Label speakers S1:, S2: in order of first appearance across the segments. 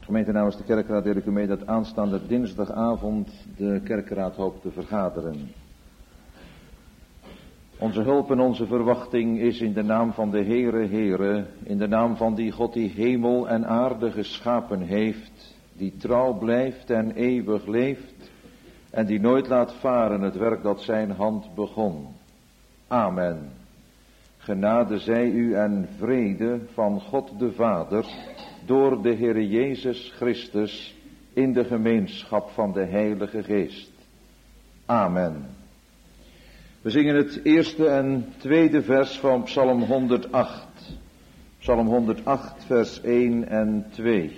S1: Gemeente namens de kerkraad deel ik u mee dat aanstaande dinsdagavond de kerkraad hoopt te vergaderen. Onze hulp en onze verwachting is in de naam van de Heere, in de naam van die God die hemel en aarde geschapen heeft, die trouw blijft en eeuwig leeft en die nooit laat varen het werk dat zijn hand begon. Amen. Genade zij u en vrede van God de Vader door de Heere Jezus Christus in de gemeenschap van de Heilige Geest. Amen. We zingen het eerste en tweede vers van Psalm 108. Psalm 108 vers 1 en 2.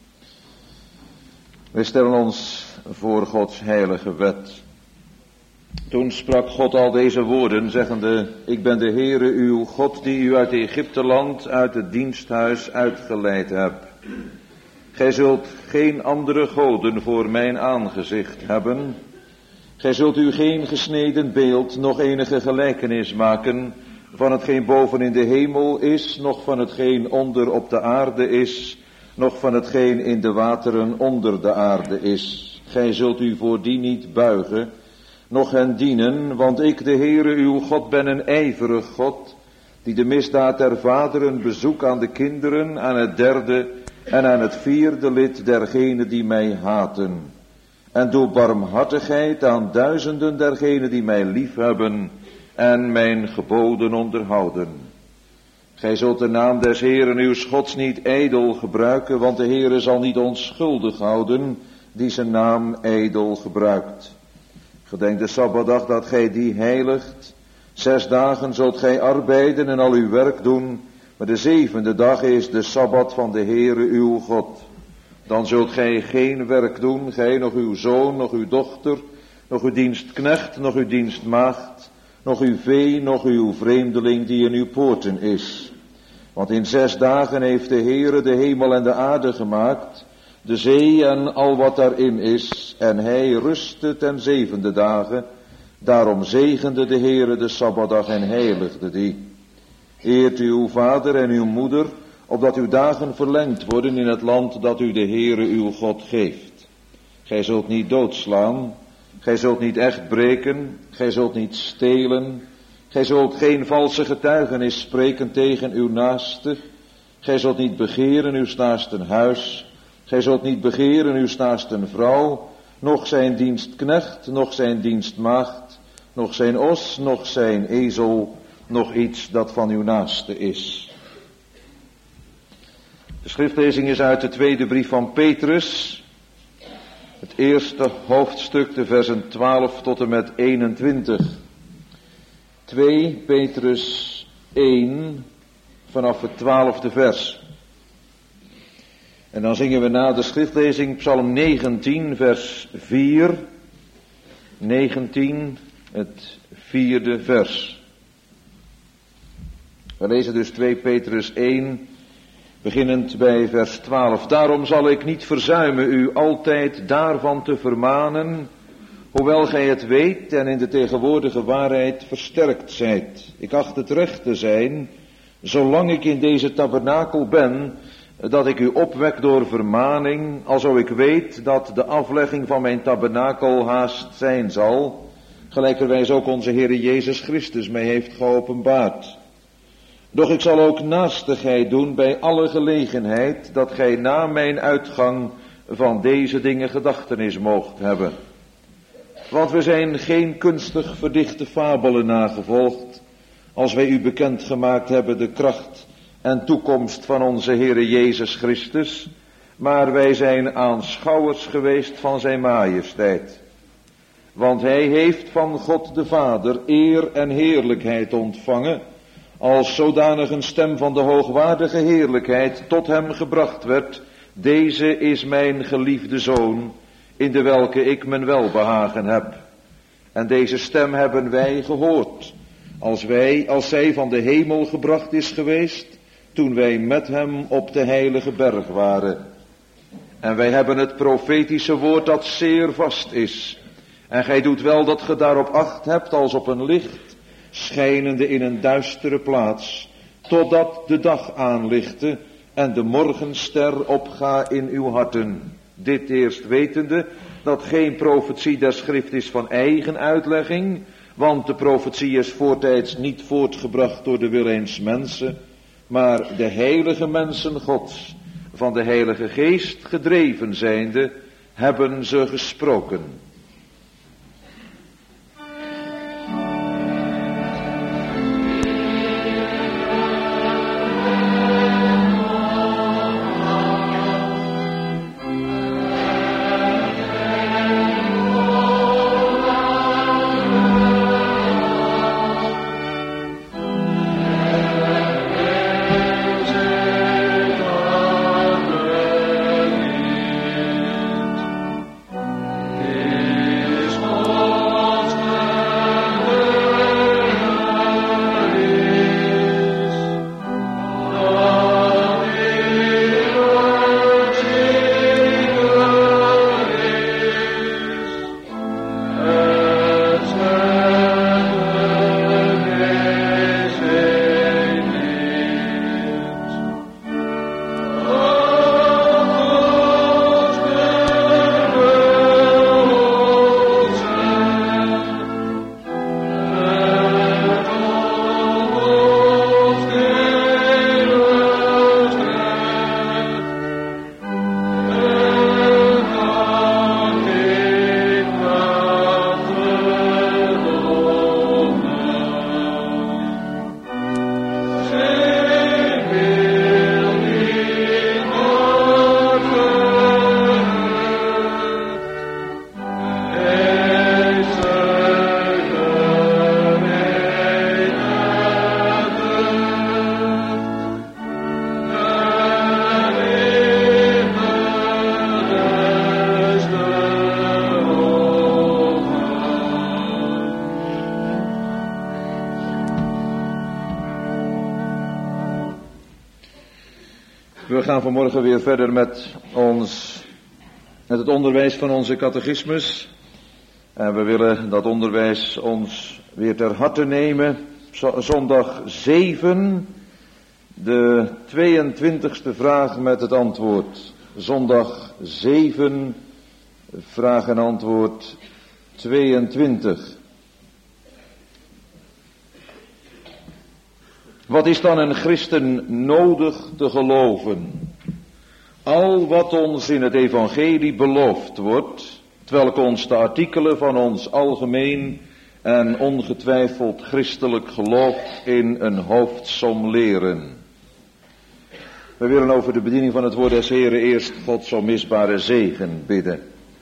S1: Wij stellen ons voor Gods heilige wet. Toen sprak God al deze woorden, zeggende: Ik ben de Heere uw God, die u uit Egypteland, uit het diensthuis uitgeleid heb. Gij zult geen andere goden voor mijn aangezicht hebben. Gij zult u geen gesneden beeld, noch enige gelijkenis maken van hetgeen boven in de hemel is, noch van hetgeen onder op de aarde is, noch van hetgeen in de wateren onder de aarde is. Gij zult u voor die niet buigen, noch hen dienen, want ik, de Heere uw God, ben een ijverig God, die de misdaad der vaderen bezoek aan de kinderen, aan het derde en aan het vierde lid dergenen die mij haten. En doe barmhartigheid aan duizenden dergenen die mij liefhebben en mijn geboden onderhouden. Gij zult de naam des Heeren uw Gods niet ijdel gebruiken, want de Heere zal niet onschuldig houden die zijn naam ijdel gebruikt. Gedenk de Sabbatdag dat gij die heiligt. 6 dagen zult gij arbeiden en al uw werk doen, maar de 7e dag is de Sabbat van de Heere uw God. Dan zult gij geen werk doen, gij, nog uw zoon, nog uw dochter, nog uw dienstknecht, nog uw dienstmaagd, nog uw vee, nog uw vreemdeling die in uw poorten is. Want in 6 dagen heeft de Heere de hemel en de aarde gemaakt, de zee en al wat daarin is, en hij rustte ten 7e dagen. Daarom zegende de Heere de Sabbatdag en heiligde die. Eert uw vader en uw moeder, opdat uw dagen verlengd worden in het land dat u de Heere uw God geeft. Gij zult niet doodslaan, gij zult niet echt breken, gij zult niet stelen, gij zult geen valse getuigenis spreken tegen uw naaste, gij zult niet begeren uw naasten huis, gij zult niet begeren uw naasten vrouw, noch zijn dienstknecht, noch zijn dienstmaagd, noch zijn os, noch zijn ezel, noch iets dat van uw naaste is. De schriftlezing is uit de tweede brief van Petrus, het eerste hoofdstuk, de versen 12 tot en met 21. 2 Petrus 1, vanaf het 12e vers. En dan zingen we na de schriftlezing Psalm 19, vers 4. 19, het 4e vers. We lezen dus 2 Petrus 1, beginnend bij vers 12. Daarom zal ik niet verzuimen u altijd daarvan te vermanen, hoewel gij het weet en in de tegenwoordige waarheid versterkt zijt. Ik acht het recht te zijn, zolang ik in deze tabernakel ben, dat ik u opwek door vermaning, alzo ik weet dat de aflegging van mijn tabernakel haast zijn zal, gelijkerwijs ook onze Heere Jezus Christus mij heeft geopenbaard. Doch ik zal ook naastigheid doen bij alle gelegenheid, dat gij na mijn uitgang van deze dingen gedachtenis moogt hebben. Want we zijn geen kunstig verdichte fabelen nagevolgd, als wij u bekend gemaakt hebben de kracht en toekomst van onze Heere Jezus Christus, maar wij zijn aanschouwers geweest van zijn majesteit. Want hij heeft van God de Vader eer en heerlijkheid ontvangen, als zodanig een stem van de hoogwaardige heerlijkheid tot hem gebracht werd: deze is mijn geliefde Zoon, in de welke ik mijn welbehagen heb. En deze stem hebben wij gehoord, als zij van de hemel gebracht is geweest, toen wij met hem op de heilige berg waren. En wij hebben het profetische woord dat zeer vast is. En gij doet wel dat ge daarop acht hebt als op een licht, schijnende in een duistere plaats, totdat de dag aanlichte en de morgenster opga in uw harten. Dit eerst wetende, dat geen profetie der schrift is van eigen uitlegging, want de profetie is voortijds niet voortgebracht door de wil eens mensen, maar de heilige mensen Gods, van de Heilige Geest gedreven zijnde, hebben ze gesproken. We gaan vanmorgen weer verder met het onderwijs van onze catechismus. En we willen dat onderwijs ons weer ter harte nemen. Zondag 7, de 22e vraag met het antwoord. Zondag 7, vraag en antwoord 22. Wat is dan een christen nodig te geloven? Al wat ons in het evangelie beloofd wordt, terwijl ons de artikelen van ons algemeen en ongetwijfeld christelijk geloof in een hoofdsom leren. We willen over de bediening van het woord des Heren eerst Gods onmisbare zegen bidden.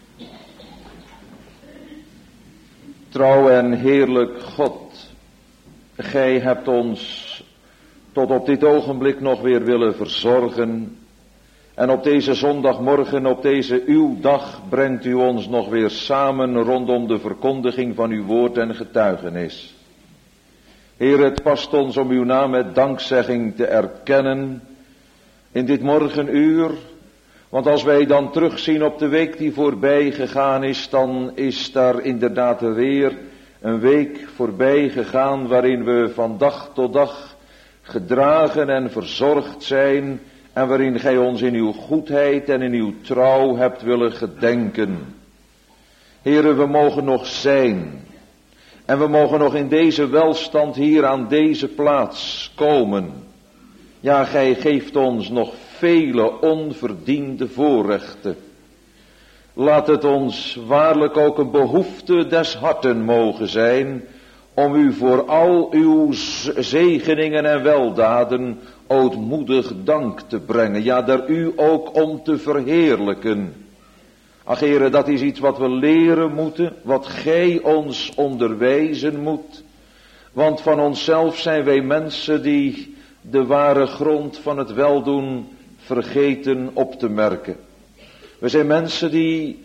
S1: Trouw en heerlijk God, Gij hebt ons tot op dit ogenblik nog weer willen verzorgen. En op deze zondagmorgen, op deze uw dag, brengt u ons nog weer samen rondom de verkondiging van uw woord en getuigenis. Heer, het past ons om uw naam met dankzegging te erkennen in dit morgenuur. Want als wij dan terugzien op de week die voorbij gegaan is, dan is daar inderdaad weer een week voorbij gegaan waarin we van dag tot dag gedragen en verzorgd zijn en waarin gij ons in uw goedheid en in uw trouw hebt willen gedenken. Heren, we mogen nog zijn en we mogen nog in deze welstand hier aan deze plaats komen. Ja, gij geeft ons nog vele onverdiende voorrechten. Laat het ons waarlijk ook een behoefte des harten mogen zijn om u voor al uw zegeningen en weldaden ootmoedig dank te brengen. Ja, daar u ook om te verheerlijken. Ach, Heere, dat is iets wat we leren moeten, wat gij ons onderwijzen moet. Want van onszelf zijn wij mensen die de ware grond van het weldoen vergeten op te merken. We zijn mensen die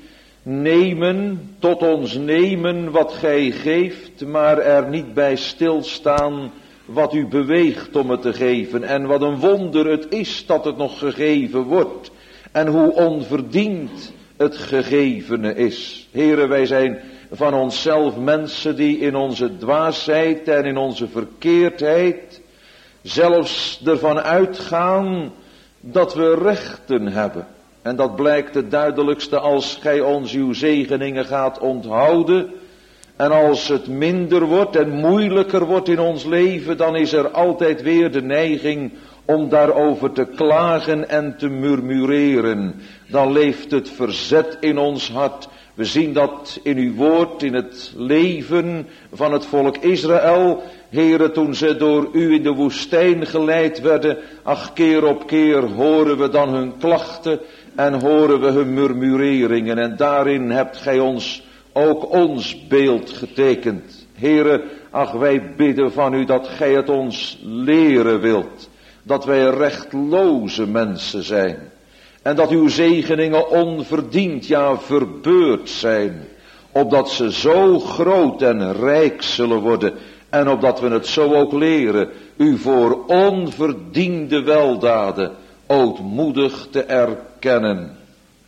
S1: tot ons nemen wat gij geeft, maar er niet bij stilstaan wat u beweegt om het te geven. En wat een wonder het is dat het nog gegeven wordt. En hoe onverdiend het gegevene is. Heren, wij zijn van onszelf mensen die in onze dwaasheid en in onze verkeerdheid zelfs ervan uitgaan dat we rechten hebben. En dat blijkt het duidelijkste als gij ons uw zegeningen gaat onthouden. En als het minder wordt en moeilijker wordt in ons leven, dan is er altijd weer de neiging om daarover te klagen en te murmureren. Dan leeft het verzet in ons hart. We zien dat in uw woord, in het leven van het volk Israël. Heren, toen ze door u in de woestijn geleid werden, keer op keer horen we dan hun klachten en horen we hun murmureringen. En daarin hebt gij ons ook ons beeld getekend. Heren, wij bidden van u dat gij het ons leren wilt. Dat wij rechtloze mensen zijn. En dat uw zegeningen onverdiend, ja verbeurd zijn. Opdat ze zo groot en rijk zullen worden. En opdat we het zo ook leren. U voor onverdiende weldaden ootmoedig te erkennen.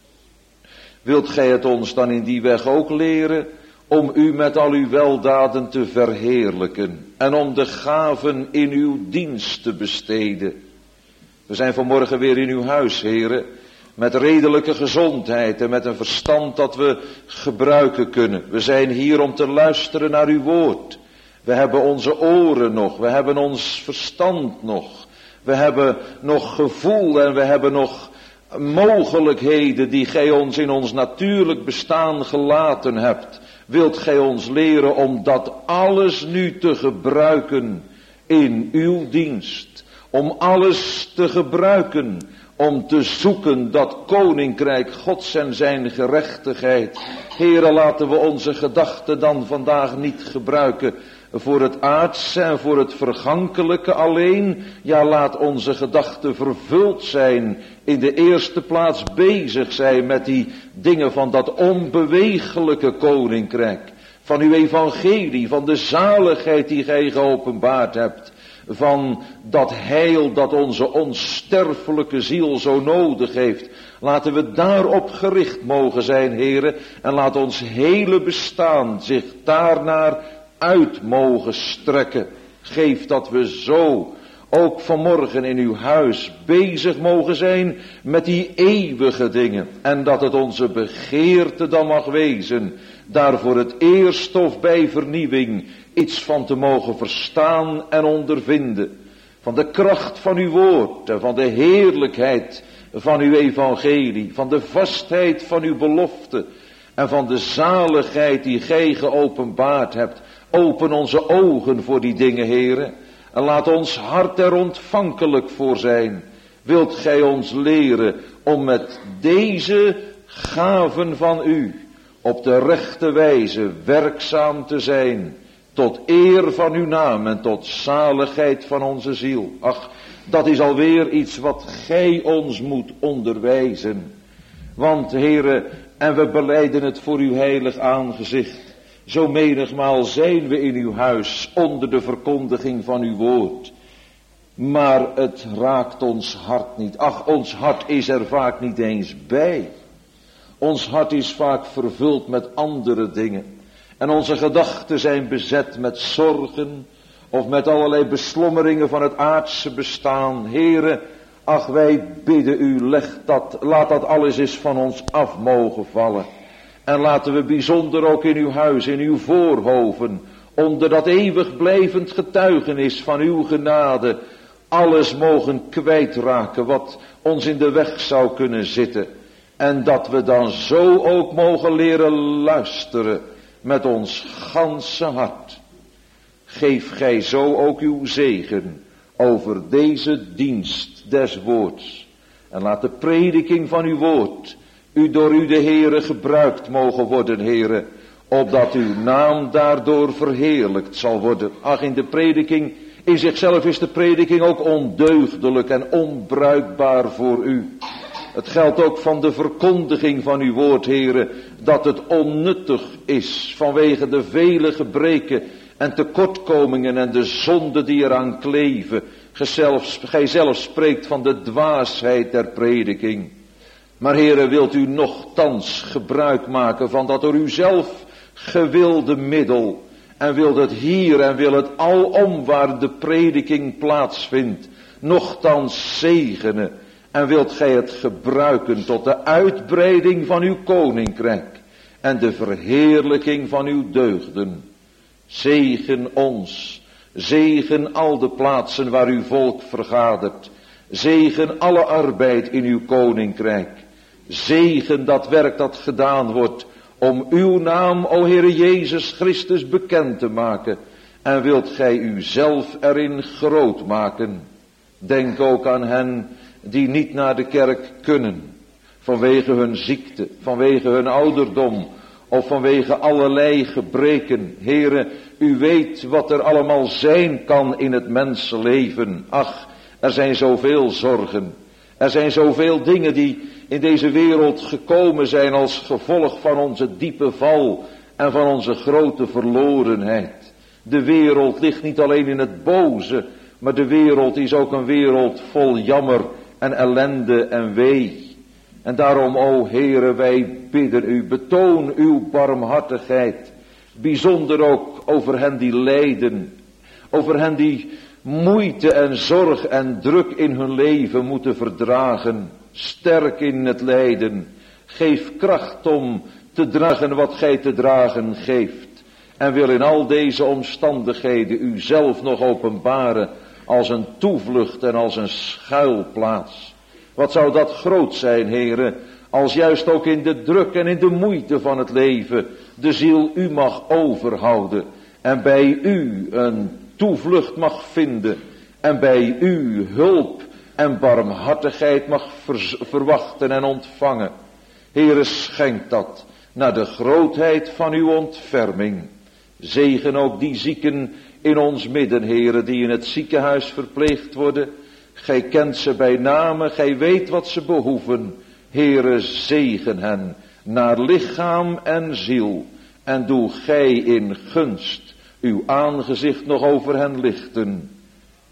S1: Wilt gij het ons dan in die weg ook leren, om u met al uw weldaden te verheerlijken en om de gaven in uw dienst te besteden. We zijn vanmorgen weer in uw huis, heren, met redelijke gezondheid en met een verstand dat we gebruiken kunnen. We zijn hier om te luisteren naar uw woord. We hebben onze oren nog, we hebben ons verstand nog. We hebben nog gevoel en we hebben nog mogelijkheden die gij ons in ons natuurlijk bestaan gelaten hebt. Wilt gij ons leren om dat alles nu te gebruiken in uw dienst. Om alles te gebruiken om te zoeken dat koninkrijk Gods en zijn gerechtigheid. Heere, laten we onze gedachten dan vandaag niet gebruiken voor het aardse en voor het vergankelijke alleen. Ja, laat onze gedachten vervuld zijn, in de eerste plaats bezig zijn met die dingen van dat onbewegelijke koninkrijk. Van uw evangelie, van de zaligheid die gij geopenbaard hebt. van dat heil dat onze onsterfelijke ziel zo nodig heeft. Laten we daarop gericht mogen zijn, Heere, en laat ons hele bestaan zich daarnaar uit mogen strekken. Geef dat we zo ook vanmorgen in uw huis bezig mogen zijn met die eeuwige dingen. En dat het onze begeerte dan mag wezen, daar voor het eerst of bij vernieuwing iets van te mogen verstaan en ondervinden. Van de kracht van uw woord en van de heerlijkheid van uw evangelie. Van de vastheid van uw belofte en van de zaligheid die gij geopenbaard hebt. Open onze ogen voor die dingen, Heere. En laat ons hart er ontvankelijk voor zijn. Wilt gij ons leren om met deze gaven van u op de rechte wijze werkzaam te zijn. Tot eer van uw naam en tot zaligheid van onze ziel. Ach, dat is alweer iets wat gij ons moet onderwijzen. Want, Heere, en we belijden het voor uw heilig aangezicht. Zo menigmaal zijn we in uw huis onder de verkondiging van uw woord. Maar het raakt ons hart niet. Ach, ons hart is er vaak niet eens bij. Ons hart is vaak vervuld met andere dingen. En onze gedachten zijn bezet met zorgen of met allerlei beslommeringen van het aardse bestaan. Heere, ach, wij bidden u, laat dat alles eens van ons af mogen vallen. En laten we bijzonder ook in uw huis, in uw voorhoven, onder dat eeuwig blijvend getuigenis van uw genade, alles mogen kwijtraken wat ons in de weg zou kunnen zitten. En dat we dan zo ook mogen leren luisteren met ons ganse hart. Geef gij zo ook uw zegen over deze dienst des woords. En laat de prediking van uw woord door u de Heere gebruikt mogen worden, Heere, opdat uw naam daardoor verheerlijkt zal worden. Ach, in de prediking, in zichzelf is de prediking ook ondeugdelijk en onbruikbaar voor u. Het geldt ook van de verkondiging van uw woord, Heere, dat het onnuttig is vanwege de vele gebreken en tekortkomingen en de zonden die eraan kleven. Gij zelf spreekt van de dwaasheid der prediking. Maar, Heere, wilt u nochtans gebruik maken van dat door u zelf gewilde middel. En wilt het hier en wil het alom waar de prediking plaatsvindt, nochtans zegenen. En wilt gij het gebruiken tot de uitbreiding van uw koninkrijk en de verheerlijking van uw deugden. Zegen ons, zegen al de plaatsen waar uw volk vergadert. Zegen alle arbeid in uw koninkrijk. Zegen dat werk dat gedaan wordt om uw naam, o Heere Jezus Christus, bekend te maken. En wilt gij uzelf erin groot maken. Denk ook aan hen die niet naar de kerk kunnen. Vanwege hun ziekte, vanwege hun ouderdom of vanwege allerlei gebreken. Heere, u weet wat er allemaal zijn kan in het mensenleven. Ach, er zijn zoveel zorgen. Er zijn zoveel dingen die in deze wereld gekomen zijn als gevolg van onze diepe val en van onze grote verlorenheid. De wereld ligt niet alleen in het boze, maar de wereld is ook een wereld vol jammer en ellende en wee. En daarom, o Heere, wij bidden u, betoon uw barmhartigheid. Bijzonder ook over hen die lijden, over hen die moeite en zorg en druk in hun leven moeten verdragen. Sterk in het lijden. Geef kracht om te dragen wat gij te dragen geeft. En wil in al deze omstandigheden u zelf nog openbaren als een toevlucht en als een schuilplaats. Wat zou dat groot zijn, Heere, als juist ook in de druk en in de moeite van het leven de ziel u mag overhouden en bij u een toevlucht mag vinden en bij u hulp en barmhartigheid mag verwachten en ontvangen. Heere, schenk dat naar de grootheid van uw ontferming. Zegen ook die zieken in ons midden, Heere, die in het ziekenhuis verpleegd worden. Gij kent ze bij name, gij weet wat ze behoeven. Heere, zegen hen naar lichaam en ziel. En doe gij in gunst uw aangezicht nog over hen lichten.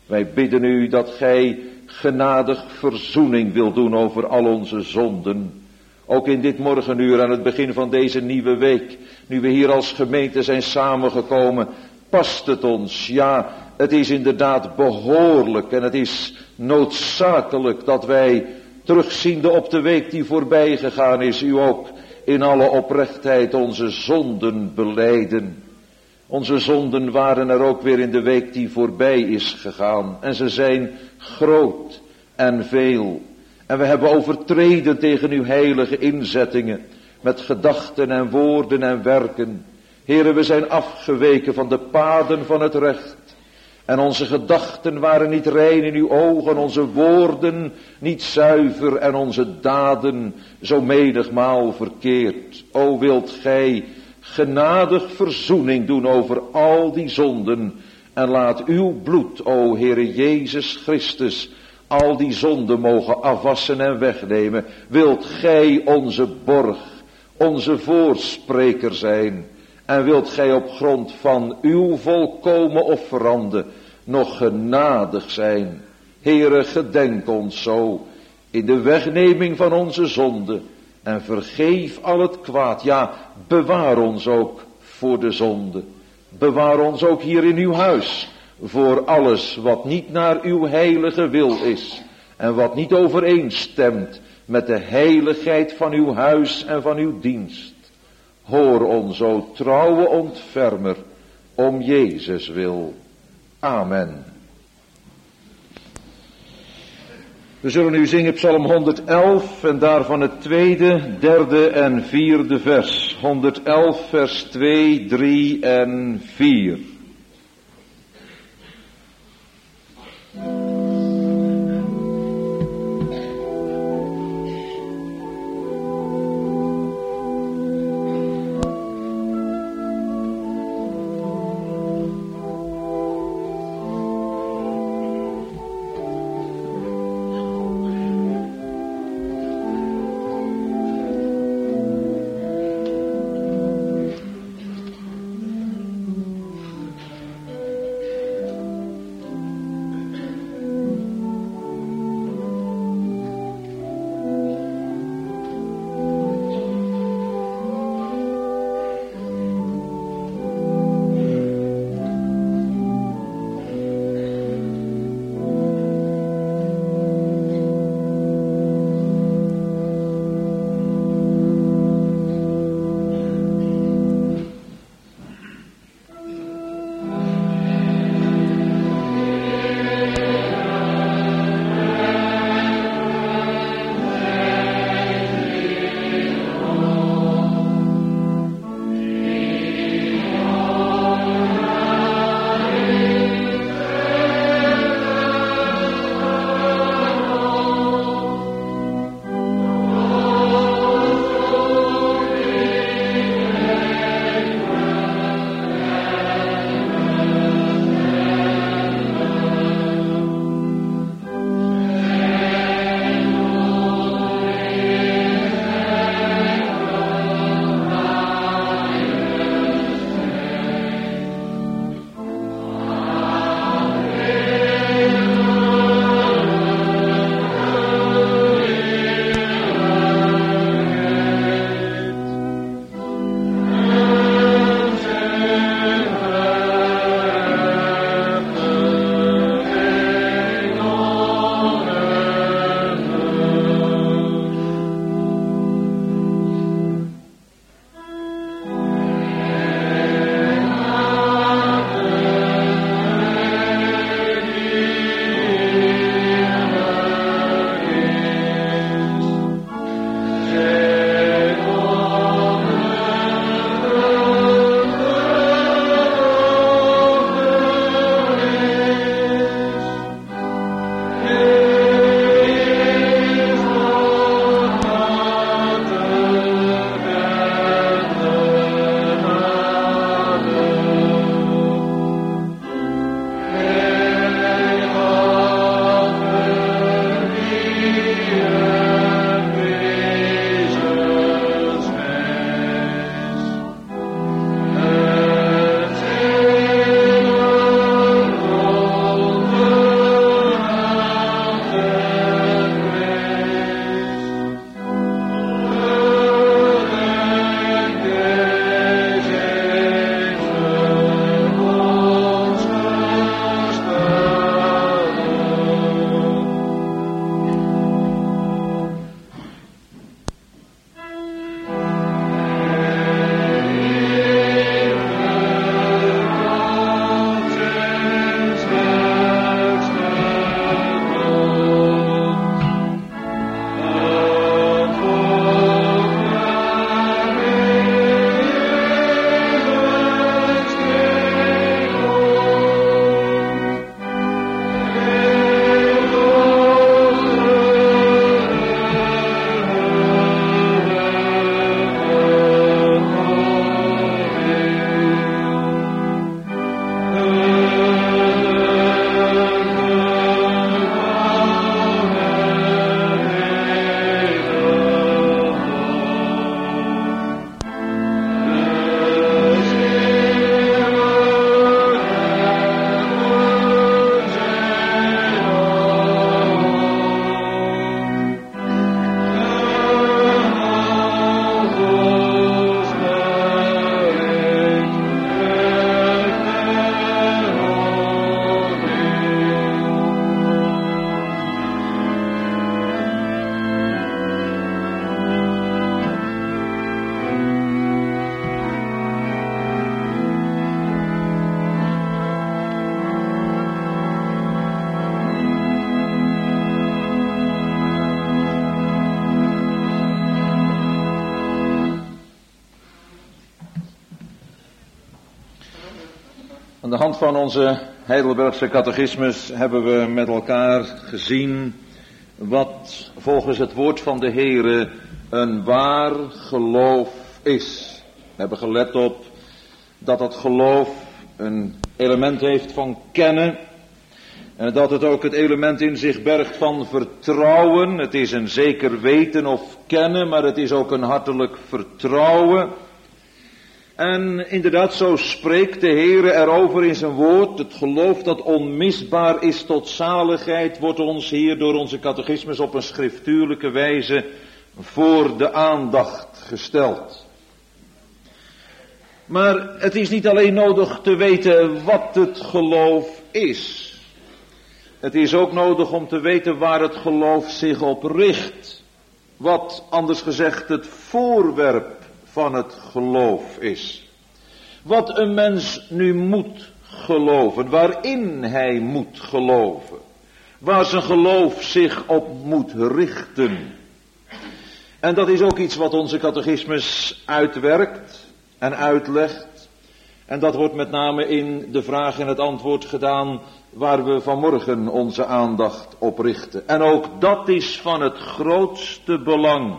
S1: Wij bidden u dat gij genadig verzoening wilt doen over al onze zonden. Ook in dit morgenuur aan het begin van deze nieuwe week, nu we hier als gemeente zijn samengekomen, past het ons. Ja, het is inderdaad behoorlijk en het is noodzakelijk dat wij, terugziende op de week die voorbij gegaan is, u ook in alle oprechtheid onze zonden belijden. Onze zonden waren er ook weer in de week die voorbij is gegaan. En ze zijn groot en veel. En we hebben overtreden tegen uw heilige inzettingen. Met gedachten en woorden en werken. Heren, we zijn afgeweken van de paden van het recht. En onze gedachten waren niet rein in uw ogen. Onze woorden niet zuiver. En onze daden zo menigmaal verkeerd. O, wilt gij genadig verzoening doen over al die zonden. En laat uw bloed, o Heere Jezus Christus, al die zonden mogen afwassen en wegnemen. Wilt gij onze borg, onze voorspreker zijn. En wilt gij op grond van uw volkomen offerande nog genadig zijn. Heere, gedenk ons zo in de wegneming van onze zonden. En vergeef al het kwaad. Ja, bewaar ons ook voor de zonde. Bewaar ons ook hier in uw huis. Voor alles wat niet naar uw heilige wil is. En wat niet overeenstemt met de heiligheid van uw huis en van uw dienst. Hoor ons, o trouwe ontfermer, om Jezus wil. Amen. We zullen nu zingen Psalm 111 en daarvan het tweede, derde en vierde vers. 111 vers 2, 3 en 4. de hand van onze Heidelbergse catechismus hebben we met elkaar gezien wat volgens het woord van de Heere een waar geloof is. We hebben gelet op dat het geloof een element heeft van kennen. En dat het ook het element in zich bergt van vertrouwen. Het is een zeker weten of kennen, maar het is ook een hartelijk vertrouwen. En inderdaad, zo spreekt de Heere erover in zijn woord. Het geloof dat onmisbaar is tot zaligheid wordt ons hier door onze catechismus op een schriftuurlijke wijze voor de aandacht gesteld. Maar het is niet alleen nodig te weten wat het geloof is. Het is ook nodig om te weten waar het geloof zich op richt. Wat, anders gezegd, het voorwerp van het geloof is. Wat een mens nu moet geloven, waarin hij moet geloven. Waar zijn geloof zich op moet richten. En dat is ook iets wat onze catechismus uitwerkt en uitlegt. En dat wordt met name in de vraag en het antwoord gedaan waar we vanmorgen onze aandacht op richten. En ook dat is van het grootste belang.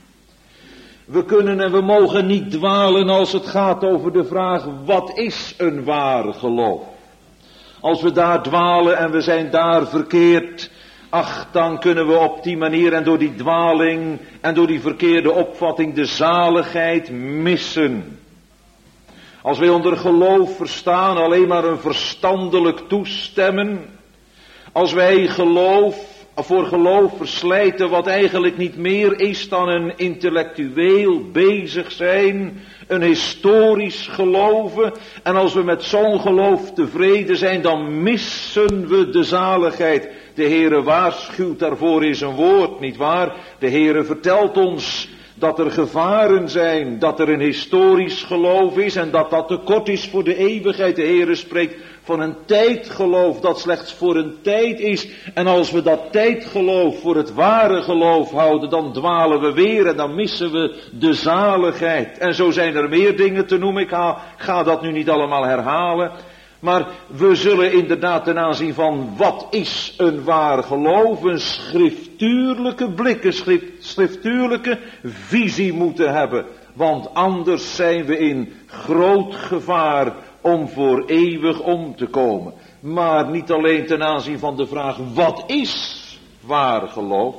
S1: We kunnen en we mogen niet dwalen als het gaat over de vraag, wat is een waar geloof? Als we daar dwalen en we zijn daar verkeerd, ach, dan kunnen we op die manier en door die dwaling en door die verkeerde opvatting de zaligheid missen. Als wij onder geloof verstaan alleen maar een verstandelijk toestemmen, als wij voor geloof verslijten wat eigenlijk niet meer is dan een intellectueel bezig zijn, een historisch geloven, en als we met zo'n geloof tevreden zijn, dan missen we de zaligheid. De Heere waarschuwt daarvoor in zijn woord, nietwaar? De Heere vertelt ons dat er gevaren zijn, dat er een historisch geloof is en dat dat te kort is voor de eeuwigheid. De Heere spreekt van een tijdgeloof dat slechts voor een tijd is. En als we dat tijdgeloof voor het ware geloof houden, dan dwalen we weer en dan missen we de zaligheid. En zo zijn er meer dingen te noemen. Ik ga dat nu niet allemaal herhalen. Maar we zullen inderdaad ten aanzien van wat is een waar geloof, een schriftuurlijke blik, een schriftuurlijke visie moeten hebben. Want anders zijn we in groot gevaar om voor eeuwig om te komen. Maar niet alleen ten aanzien van de vraag wat is waar geloof,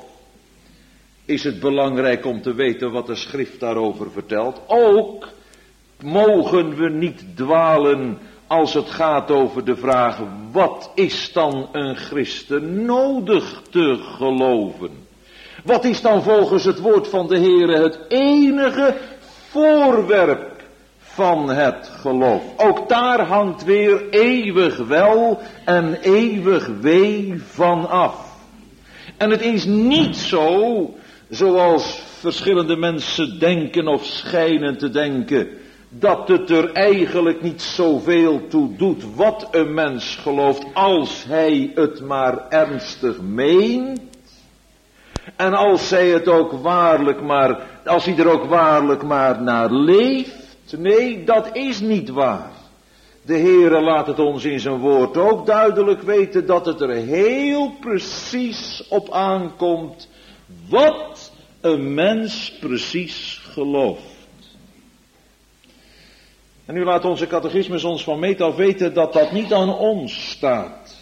S1: is het belangrijk om te weten wat de schrift daarover vertelt. Ook mogen we niet dwalen als het gaat over de vraag, wat is dan een christen nodig te geloven? Wat is dan volgens het woord van de Heere het enige voorwerp van het geloof? Ook daar hangt weer eeuwig wel en eeuwig wee van af. En het is niet zo, zoals verschillende mensen denken of schijnen te denken, dat het er eigenlijk niet zoveel toe doet wat een mens gelooft, als hij het maar ernstig meent. En als hij er ook waarlijk maar naar leeft. Nee, dat is niet waar. De Heere laat het ons in zijn woord ook duidelijk weten dat het er heel precies op aankomt wat een mens precies gelooft. En nu laat onze catechismus ons van meet af weten dat dat niet aan ons staat.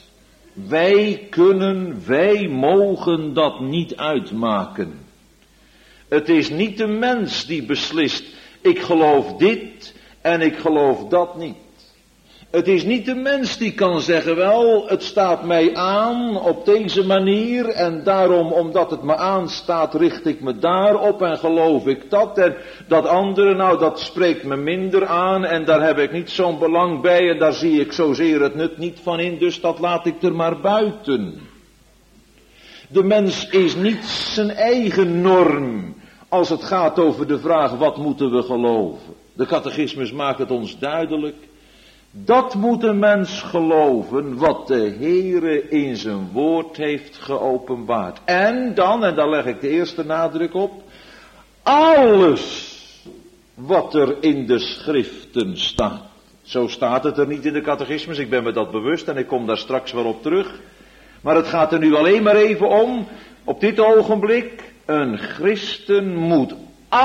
S1: Wij mogen dat niet uitmaken. Het is niet de mens die beslist, ik geloof dit en ik geloof dat niet. Het is niet de mens die kan zeggen, wel, het staat mij aan op deze manier en daarom, omdat het me aanstaat, richt ik me daarop en geloof ik dat. En dat andere, nou, dat spreekt me minder aan en daar heb ik niet zo'n belang bij en daar zie ik zozeer het nut niet van in, dus dat laat ik er maar buiten. De mens is niet zijn eigen norm als het gaat over de vraag, wat moeten we geloven? De catechismus maakt het ons duidelijk. Dat moet een mens geloven wat de Heere in zijn woord heeft geopenbaard. En daar leg ik de eerste nadruk op, alles wat er in de schriften staat. Zo staat het er niet in de catechismus, ik ben me dat bewust en ik kom daar straks wel op terug. Maar het gaat er nu alleen maar even om, op dit ogenblik, een christen moet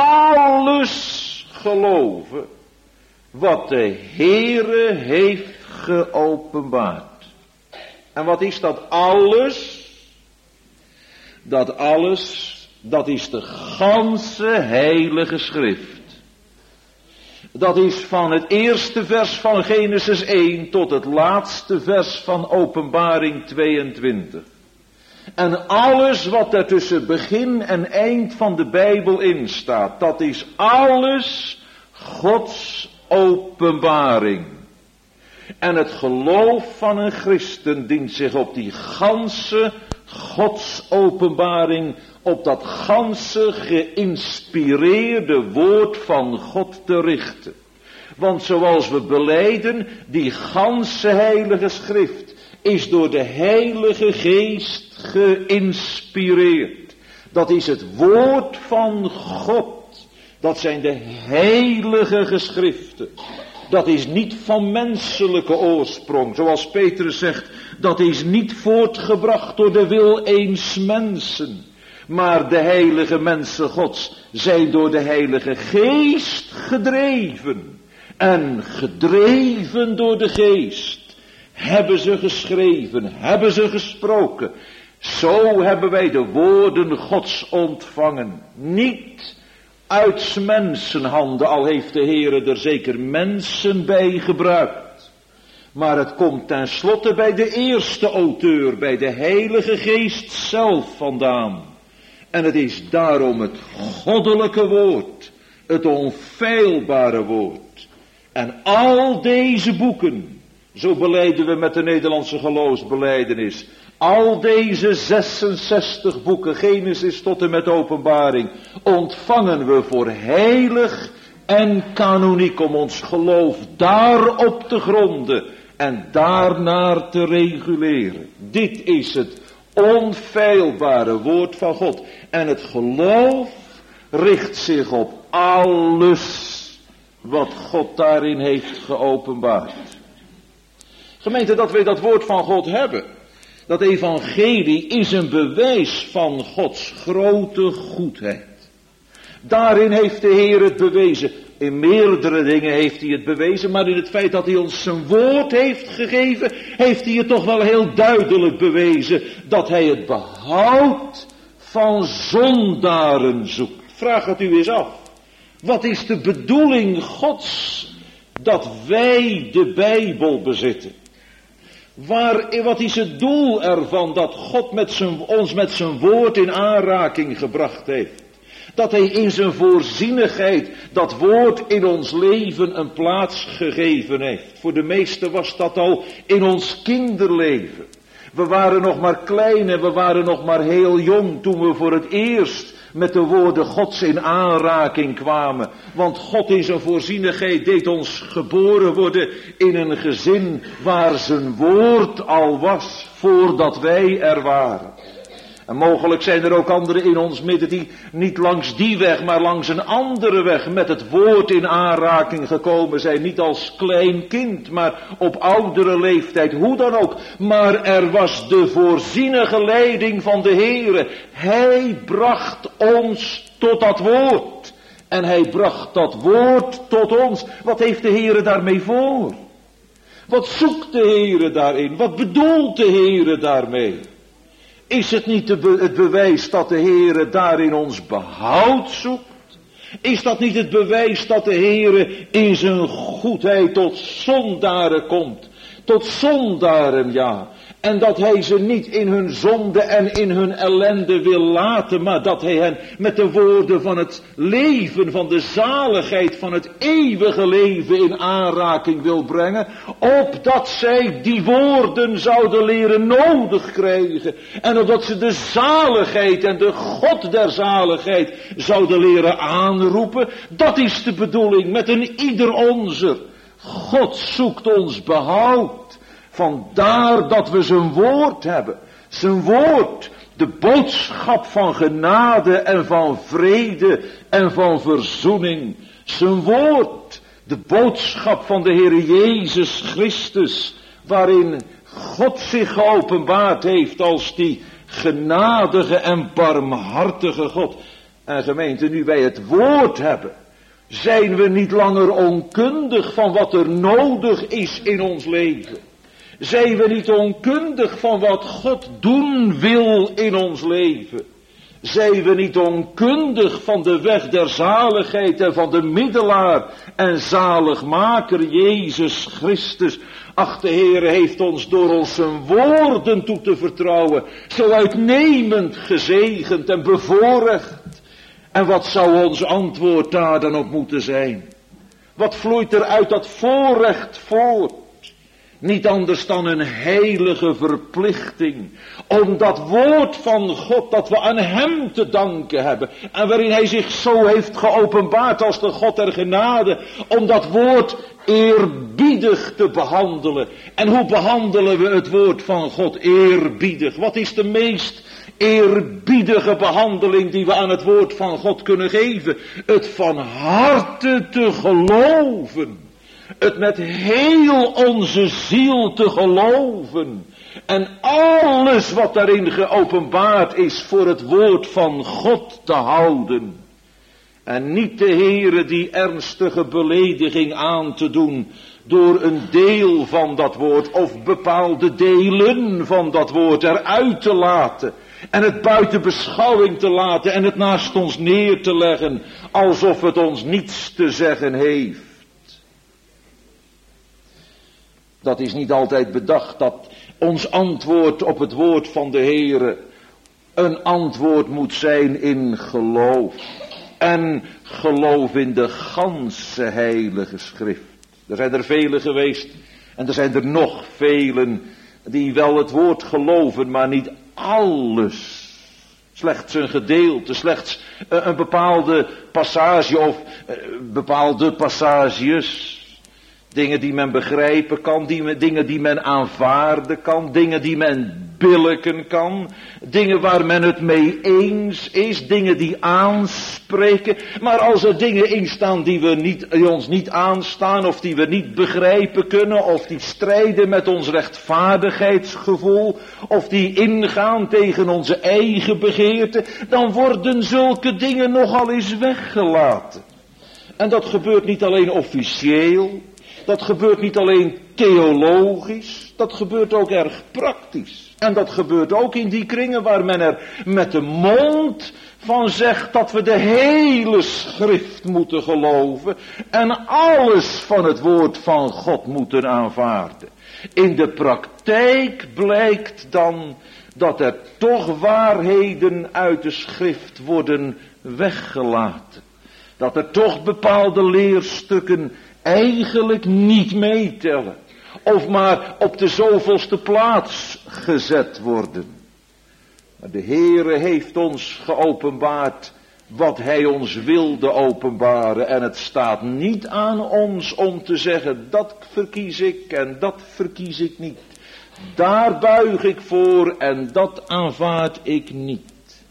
S1: alles geloven wat de Heere heeft geopenbaard. En wat is dat alles? Dat alles, dat is de ganse heilige schrift. Dat is van het eerste vers van Genesis 1 tot het laatste vers van Openbaring 22. En alles wat er tussen begin en eind van de Bijbel in staat, dat is alles Gods openbaring. En het geloof van een christen dient zich op die ganse Gods openbaring, op dat ganse geïnspireerde woord van God te richten. Want zoals we belijden, die ganse heilige schrift is door de Heilige Geest geïnspireerd. Dat is het woord van God. Dat zijn de heilige geschriften. Dat is niet van menselijke oorsprong, zoals Petrus zegt. Dat is niet voortgebracht door de wil eens mensen. Maar de heilige mensen Gods zijn door de Heilige Geest gedreven. En gedreven door de Geest hebben ze geschreven, hebben ze gesproken. Zo hebben wij de woorden Gods ontvangen. Niet uit mensenhanden, al heeft de Heere er zeker mensen bij gebruikt. Maar het komt tenslotte bij de eerste auteur, bij de Heilige Geest zelf vandaan. En het is daarom het goddelijke woord, het onfeilbare woord. En al deze boeken, zo belijden we met de Nederlandse geloofsbelijdenis, al deze 66 boeken, Genesis tot en met Openbaring, ontvangen we voor heilig en kanoniek om ons geloof daarop te gronden en daarnaar te reguleren. Dit is het onfeilbare woord van God. En het geloof richt zich op alles wat God daarin heeft geopenbaard. Gemeente, dat wij dat woord van God hebben, dat evangelie is een bewijs van Gods grote goedheid. Daarin heeft de Heer het bewezen. In meerdere dingen heeft hij het bewezen, maar in het feit dat hij ons zijn woord heeft gegeven, heeft hij het toch wel heel duidelijk bewezen dat hij het behoud van zondaren zoekt. Vraag het u eens af. Wat is de bedoeling Gods dat wij de Bijbel bezitten? Wat is het doel ervan dat God ons met zijn woord in aanraking gebracht heeft? Dat hij in zijn voorzienigheid dat woord in ons leven een plaats gegeven heeft. Voor de meesten was dat al in ons kinderleven. We waren nog maar klein en we waren nog maar heel jong toen we voor het eerst met de woorden Gods in aanraking kwamen. Want God in zijn voorzienigheid deed ons geboren worden in een gezin waar zijn woord al was voordat wij er waren. En mogelijk zijn er ook anderen in ons midden die niet langs die weg, maar langs een andere weg met het woord in aanraking gekomen zijn. Niet als klein kind, maar op oudere leeftijd, hoe dan ook. Maar er was de voorzienige leiding van de Heere. Hij bracht ons tot dat woord. En hij bracht dat woord tot ons. Wat heeft de Heere daarmee voor? Wat zoekt de Heere daarin? Wat bedoelt de Heere daarmee? Is het niet het bewijs dat de Heere daarin ons behoud zoekt? Is dat niet het bewijs dat de Heere in zijn goedheid tot zondaren komt? Tot zondaren, ja. En dat hij ze niet in hun zonde en in hun ellende wil laten, maar dat hij hen met de woorden van het leven, van de zaligheid, van het eeuwige leven in aanraking wil brengen, opdat zij die woorden zouden leren nodig krijgen. En opdat ze de zaligheid en de God der zaligheid zouden leren aanroepen. Dat is de bedoeling met een ieder onzer. God zoekt ons behoud. Vandaar dat we zijn woord hebben. Zijn woord, de boodschap van genade en van vrede en van verzoening. Zijn woord, De boodschap van de Heer Jezus Christus, waarin God zich geopenbaard heeft als die genadige en barmhartige God. En gemeente, nu wij het woord hebben, zijn we niet langer onkundig van wat er nodig is in ons leven. Zijn we niet onkundig van wat God doen wil in ons leven. Zijn we niet onkundig van de weg der zaligheid en van de middelaar en zaligmaker Jezus Christus. Ach, de Heer heeft ons door ons zijn woorden toe te vertrouwen zo uitnemend gezegend en bevoorrecht. En wat zou ons antwoord daar dan op moeten zijn? Wat vloeit er uit dat voorrecht voort? Niet anders dan een heilige verplichting om dat woord van God dat we aan hem te danken hebben en waarin hij zich zo heeft geopenbaard als de God der genade, om dat woord eerbiedig te behandelen. En hoe behandelen we het woord van God eerbiedig? Wat is de meest eerbiedige behandeling die we aan het woord van God kunnen geven? Het van harte te geloven. Het met heel onze ziel te geloven. En alles wat daarin geopenbaard is voor het woord van God te houden. En niet de Heere die ernstige belediging aan te doen door een deel van dat woord of bepaalde delen van dat woord eruit te laten. En het buiten beschouwing te laten en het naast ons neer te leggen alsof het ons niets te zeggen heeft. Dat is niet altijd bedacht dat ons antwoord op het woord van de Heere een antwoord moet zijn in geloof. En geloof in de ganse heilige schrift. Er zijn er velen geweest en er zijn er nog velen die wel het woord geloven, maar niet alles. Slechts een gedeelte, slechts een bepaalde passage of bepaalde passages. Dingen die men begrijpen kan, dingen die men aanvaarden kan, dingen die men billijken kan, dingen waar men het mee eens is, dingen die aanspreken. Maar als er dingen in staan die ons niet aanstaan of die we niet begrijpen kunnen of die strijden met ons rechtvaardigheidsgevoel of die ingaan tegen onze eigen begeerte, dan worden zulke dingen nogal eens weggelaten. En dat gebeurt niet alleen officieel. Dat gebeurt niet alleen theologisch, dat gebeurt ook erg praktisch. En dat gebeurt ook in die kringen waar men er met de mond van zegt dat we de hele schrift moeten geloven en alles van het woord van God moeten aanvaarden. In de praktijk blijkt dan dat er toch waarheden uit de schrift worden weggelaten. Dat er toch bepaalde leerstukken eigenlijk niet meetellen. Of maar op de zoveelste plaats gezet worden. Maar de Heere heeft ons geopenbaard wat hij ons wilde openbaren. En het staat niet aan ons om te zeggen, dat verkies ik en dat verkies ik niet. Daar buig ik voor en dat aanvaard ik niet.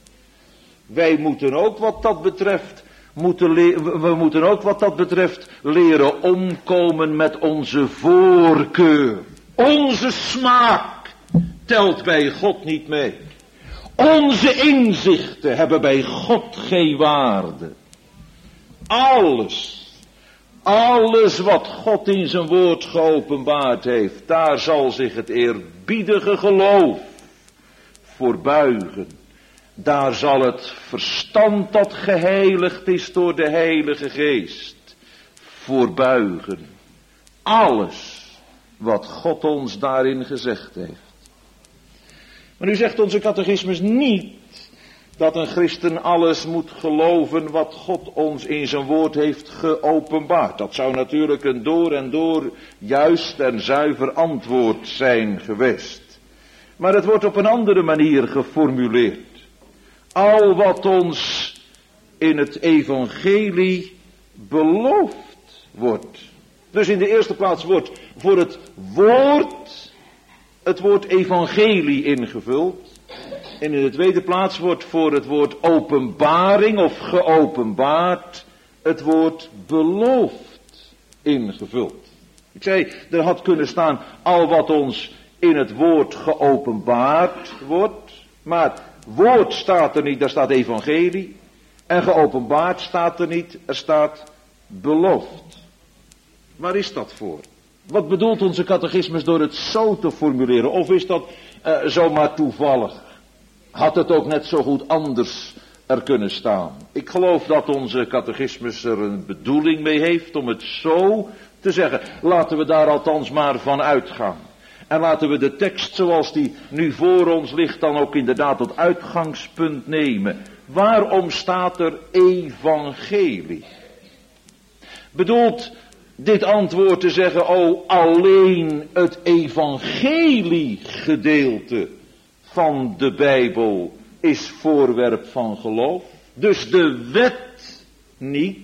S1: Wij moeten ook wat dat betreft we moeten ook wat dat betreft leren omkomen met onze voorkeur. Onze smaak telt bij God niet mee. Onze inzichten hebben bij God geen waarde. Alles wat God in zijn woord geopenbaard heeft, daar zal zich het eerbiedige geloof voor buigen. Daar zal het verstand dat geheiligd is door de Heilige Geest voor buigen. Alles wat God ons daarin gezegd heeft. Maar nu zegt onze catechismus niet dat een christen alles moet geloven wat God ons in zijn woord heeft geopenbaard. Dat zou natuurlijk een door en door juist en zuiver antwoord zijn geweest. Maar het wordt op een andere manier geformuleerd. Al wat ons in het evangelie beloofd wordt. Dus in de eerste plaats wordt voor het woord evangelie ingevuld. En in de tweede plaats wordt voor het woord openbaring of geopenbaard het woord beloofd ingevuld. Ik zei, er had kunnen staan al wat ons in het woord geopenbaard wordt. Maar woord staat er niet, daar staat evangelie. En geopenbaard staat er niet, er staat beloofd. Waar is dat voor? Wat bedoelt onze catechismus door het zo te formuleren? Of is dat zomaar toevallig? Had het ook net zo goed anders er kunnen staan? Ik geloof dat onze catechismus er een bedoeling mee heeft om het zo te zeggen. Laten we daar althans maar van uitgaan. En laten we de tekst zoals die nu voor ons ligt dan ook inderdaad tot uitgangspunt nemen. Waarom staat er evangelie? Bedoelt dit antwoord te zeggen, alleen het evangeliegedeelte van de Bijbel is voorwerp van geloof? Dus de wet niet?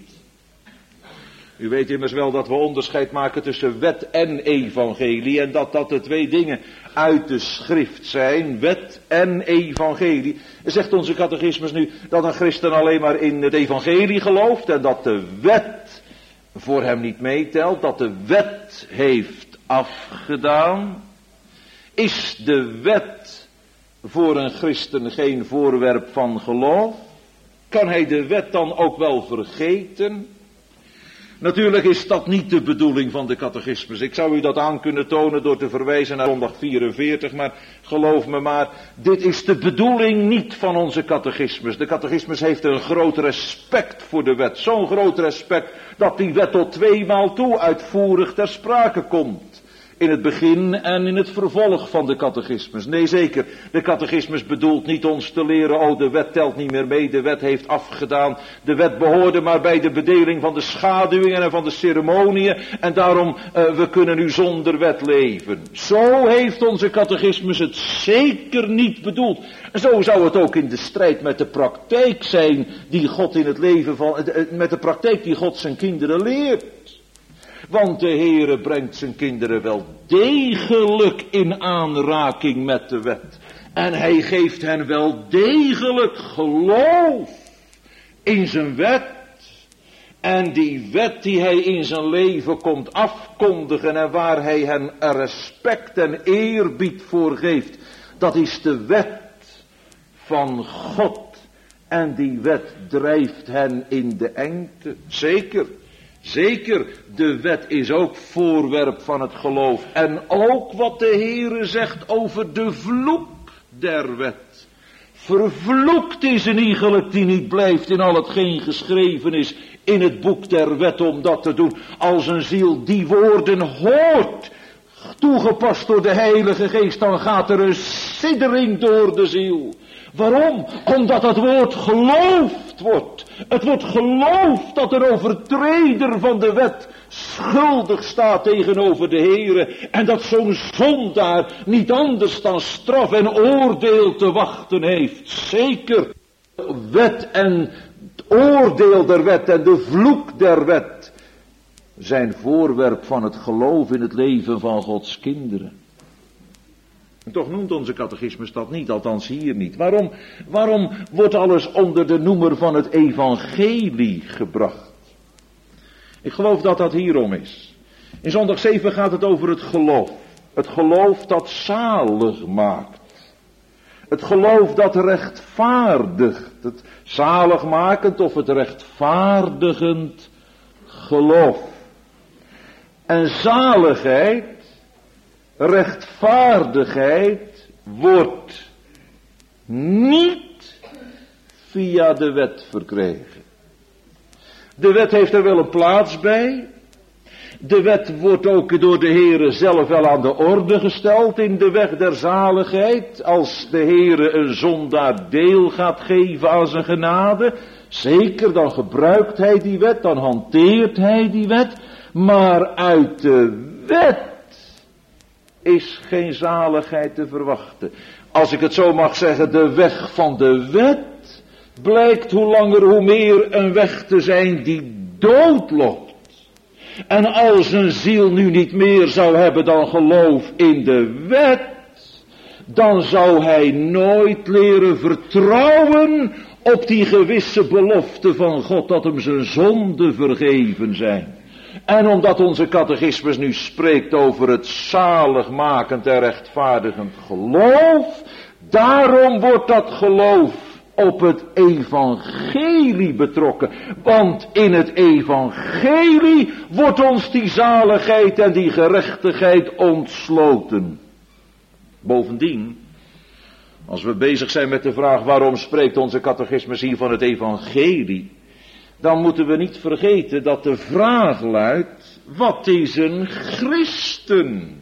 S1: U weet immers wel dat we onderscheid maken tussen wet en evangelie en dat de twee dingen uit de schrift zijn, wet en evangelie. Zegt onze catechismus nu dat een christen alleen maar in het evangelie gelooft en dat de wet voor hem niet meetelt, dat de wet heeft afgedaan? Is de wet voor een christen geen voorwerp van geloof? Kan hij de wet dan ook wel vergeten? Natuurlijk is dat niet de bedoeling van de catechismus. Ik zou u dat aan kunnen tonen door te verwijzen naar zondag 44, maar geloof me maar, dit is de bedoeling niet van onze catechismus. De catechismus heeft een groot respect voor de wet. Zo'n groot respect dat die wet tot 2 maal toe uitvoerig ter sprake komt. In het begin en in het vervolg van de catechismus. Nee, zeker, de catechismus bedoelt niet ons te leren, de wet telt niet meer mee, de wet heeft afgedaan. De wet behoorde maar bij de bedeling van de schaduwingen en van de ceremoniën. En daarom, we kunnen nu zonder wet leven. Zo heeft onze catechismus het zeker niet bedoeld. Zo zou het ook in de strijd met de praktijk zijn die God in het leven van, met de praktijk die God zijn kinderen leert. Want de Heere brengt zijn kinderen wel degelijk in aanraking met de wet. En hij geeft hen wel degelijk geloof in zijn wet. En die wet die hij in zijn leven komt afkondigen en waar hij hen respect en eerbied voor geeft. Dat is de wet van God. En die wet drijft hen in de engte. Zeker. Zeker, de wet is ook voorwerp van het geloof. En ook wat de Heere zegt over de vloek der wet. Vervloekt is een iegelijk die niet blijft in al hetgeen geschreven is in het boek der wet om dat te doen. Als een ziel die woorden hoort, toegepast door de Heilige Geest, dan gaat er een siddering door de ziel. Waarom? Omdat het woord geloofd wordt. Het wordt geloofd dat een overtreder van de wet schuldig staat tegenover de Heere. En dat zo'n zondaar niet anders dan straf en oordeel te wachten heeft. Zeker. Wet en het oordeel der wet en de vloek der wet zijn voorwerp van het geloof in het leven van Gods kinderen. En toch noemt onze catechismus dat niet, althans hier niet. Waarom wordt alles onder de noemer van het evangelie gebracht? Ik geloof dat dat hierom is. In zondag 7 gaat het over het geloof. Het geloof dat zalig maakt. Het geloof dat rechtvaardigt. Het zaligmakend of het rechtvaardigend geloof. En zaligheid, rechtvaardigheid wordt niet via de wet verkregen. De wet heeft er wel een plaats bij. De wet wordt ook door de Heere zelf wel aan de orde gesteld in de weg der zaligheid. Als de Heere een zondaar deel gaat geven aan zijn genade. Zeker, dan gebruikt hij die wet, dan hanteert hij die wet. Maar uit de wet is geen zaligheid te verwachten. Als ik het zo mag zeggen, de weg van de wet blijkt hoe langer hoe meer een weg te zijn die doodloopt. En als een ziel nu niet meer zou hebben dan geloof in de wet, dan zou hij nooit leren vertrouwen op die gewisse belofte van God dat hem zijn zonden vergeven zijn. En omdat onze catechismus nu spreekt over het zaligmakend en rechtvaardigend geloof, daarom wordt dat geloof op het evangelie betrokken. Want in het evangelie wordt ons die zaligheid en die gerechtigheid ontsloten. Bovendien, als we bezig zijn met de vraag waarom spreekt onze catechismus hier van het evangelie, dan moeten we niet vergeten dat de vraag luidt: wat is een christen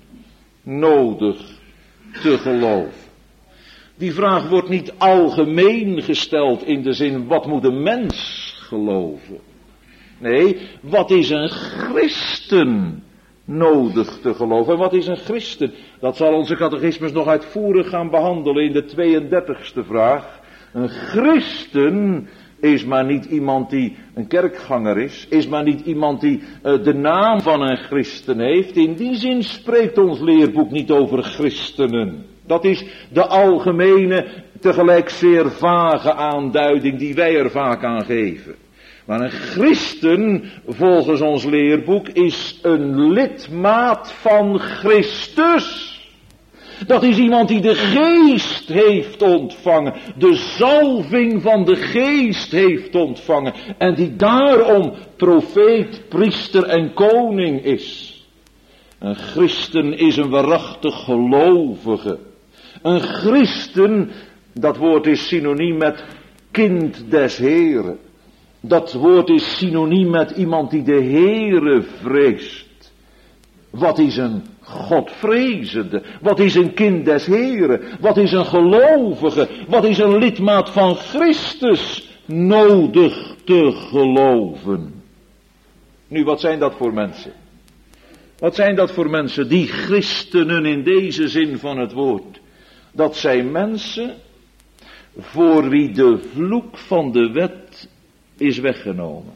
S1: nodig te geloven? Die vraag wordt niet algemeen gesteld in de zin, wat moet een mens geloven? Nee, wat is een christen nodig te geloven? En wat is een christen? Dat zal onze catechismus nog uitvoerig gaan behandelen in de 32e vraag. Een christen is maar niet iemand die een kerkganger is maar niet iemand die de naam van een christen heeft. In die zin spreekt ons leerboek niet over christenen. Dat is de algemene, tegelijk zeer vage aanduiding die wij er vaak aan geven. Maar een christen, volgens ons leerboek, is een lidmaat van Christus. Dat is iemand die de geest heeft ontvangen, de zalving van de geest heeft ontvangen en die daarom profeet, priester en koning is. Een christen is een waarachtig gelovige. Een christen, dat woord is synoniem met kind des Heren. Dat woord is synoniem met iemand die de Heere vreest. Wat is een Godvrezende? Wat is een kind des Heren? Wat is een gelovige? Wat is een lidmaat van Christus nodig te geloven? Nu, wat zijn dat voor mensen? Wat zijn dat voor mensen, die christenen in deze zin van het woord? Dat zijn mensen voor wie de vloek van de wet is weggenomen.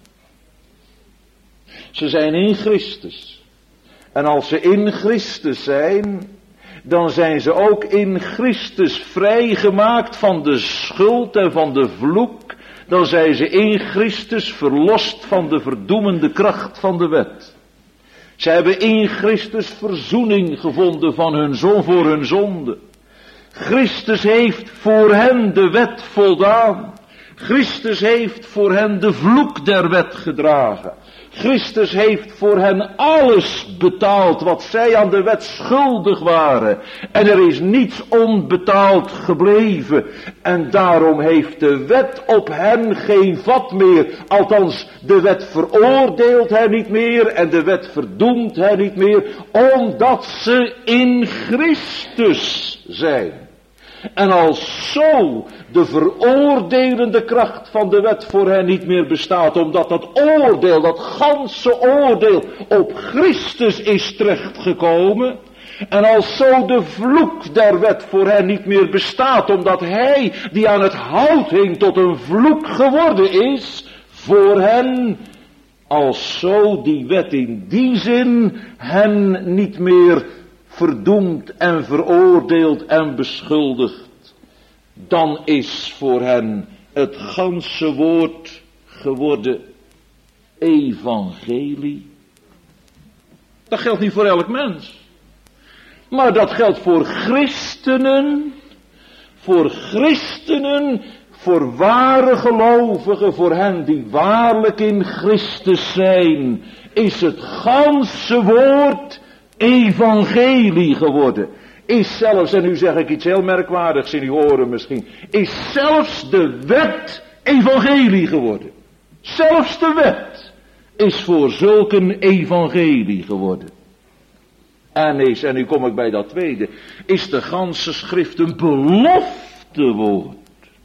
S1: Ze zijn in Christus. En als ze in Christus zijn, dan zijn ze ook in Christus vrijgemaakt van de schuld en van de vloek. Dan zijn ze in Christus verlost van de verdoemende kracht van de wet. Ze hebben in Christus verzoening gevonden van hun voor hun zonde. Christus heeft voor hen de wet voldaan. Christus heeft voor hen de vloek der wet gedragen. Christus heeft voor hen alles betaald wat zij aan de wet schuldig waren. En er is niets onbetaald gebleven. En daarom heeft de wet op hen geen vat meer. Althans, de wet veroordeelt hen niet meer en de wet verdoemt hen niet meer. Omdat ze in Christus zijn. En als zo de veroordelende kracht van de wet voor hen niet meer bestaat, omdat dat oordeel, dat ganse oordeel op Christus is terechtgekomen. En als zo de vloek der wet voor hen niet meer bestaat, omdat hij die aan het hout hing tot een vloek geworden is, voor hen, als zo die wet in die zin hen niet meer verdoemd en veroordeeld en beschuldigd, dan is voor hen het ganse woord geworden evangelie. Dat geldt niet voor elk mens, maar dat geldt voor christenen, voor ware gelovigen, voor hen die waarlijk in Christus zijn, is het ganse woord evangelie geworden. Is zelfs, en nu zeg ik iets heel merkwaardigs in uw oren misschien, is zelfs de wet evangelie geworden. Zelfs de wet is voor zulk een evangelie geworden. En nu kom ik bij dat tweede, is de ganse schrift een beloftewoord.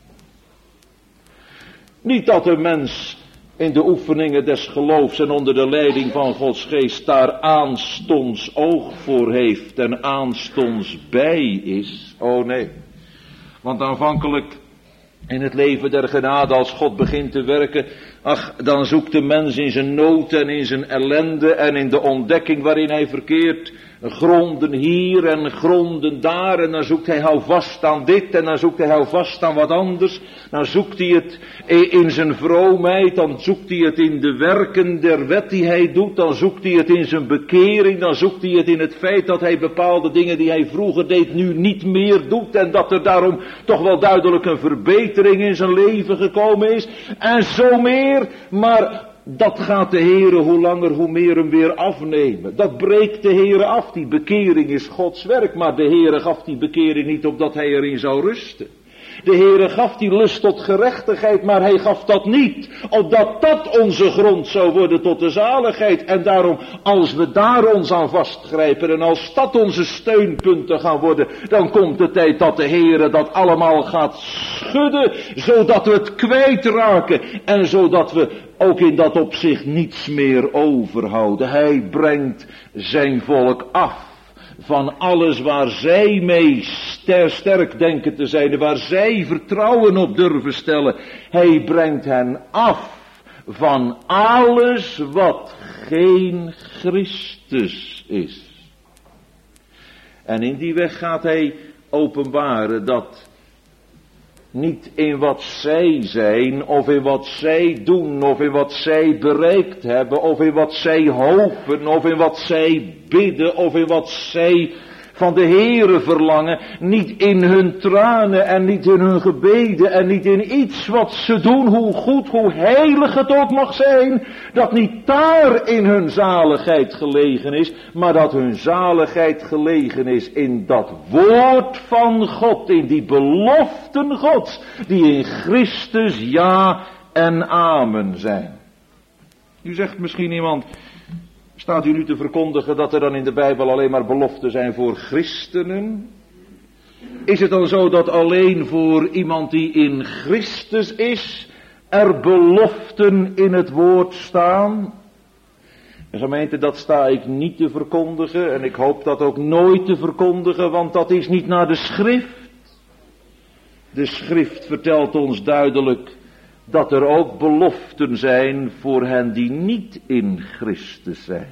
S1: Niet dat een mens in de oefeningen des geloofs en onder de leiding van Gods geest daar aanstonds oog voor heeft en aanstonds bij is. Oh nee. Want aanvankelijk in het leven der genade als God begint te werken, Ach, dan zoekt de mens in zijn nood en in zijn ellende en in de ontdekking waarin hij verkeert, gronden hier en gronden daar, en dan zoekt hij houvast aan dit en dan zoekt hij houvast aan wat anders. Dan zoekt hij het in zijn vroomheid, dan zoekt hij het in de werken der wet die hij doet, dan zoekt hij het in zijn bekering, dan zoekt hij het in het feit dat hij bepaalde dingen die hij vroeger deed nu niet meer doet en dat er daarom toch wel duidelijk een verbetering in zijn leven gekomen is en zo meer, maar dat gaat de Heere hoe langer hoe meer hem weer afnemen. Dat breekt de Heere af. Die bekering is Gods werk. Maar de Heere gaf die bekering niet opdat hij erin zou rusten. De Heere gaf die lust tot gerechtigheid, maar hij gaf dat niet, opdat dat onze grond zou worden tot de zaligheid. En daarom, als we daar ons aan vastgrijpen en als dat onze steunpunten gaan worden, dan komt de tijd dat de Heere dat allemaal gaat schudden, zodat we het kwijtraken en zodat we ook in dat opzicht niets meer overhouden. Hij brengt zijn volk af van alles waar zij mee sterk denken te zijn, waar zij vertrouwen op durven stellen. Hij brengt hen af van alles wat geen Christus is. En in die weg gaat hij openbaren dat niet in wat zij zijn, of in wat zij doen, of in wat zij bereikt hebben, of in wat zij hopen, of in wat zij bidden, of in wat zij van de Heere verlangen, niet in hun tranen en niet in hun gebeden en niet in iets wat ze doen, hoe goed, hoe heilig het ook mag zijn, dat niet daar in hun zaligheid gelegen is, maar dat hun zaligheid gelegen is in dat woord van God, in die beloften Gods, die in Christus ja en amen zijn. U zegt misschien iemand, staat u nu te verkondigen dat er dan in de Bijbel alleen maar beloften zijn voor christenen? Is het dan zo dat alleen voor iemand die in Christus is, er beloften in het woord staan? En gemeente, dat sta ik niet te verkondigen en ik hoop dat ook nooit te verkondigen, want dat is niet naar de schrift. De schrift vertelt ons duidelijk dat er ook beloften zijn voor hen die niet in Christus zijn.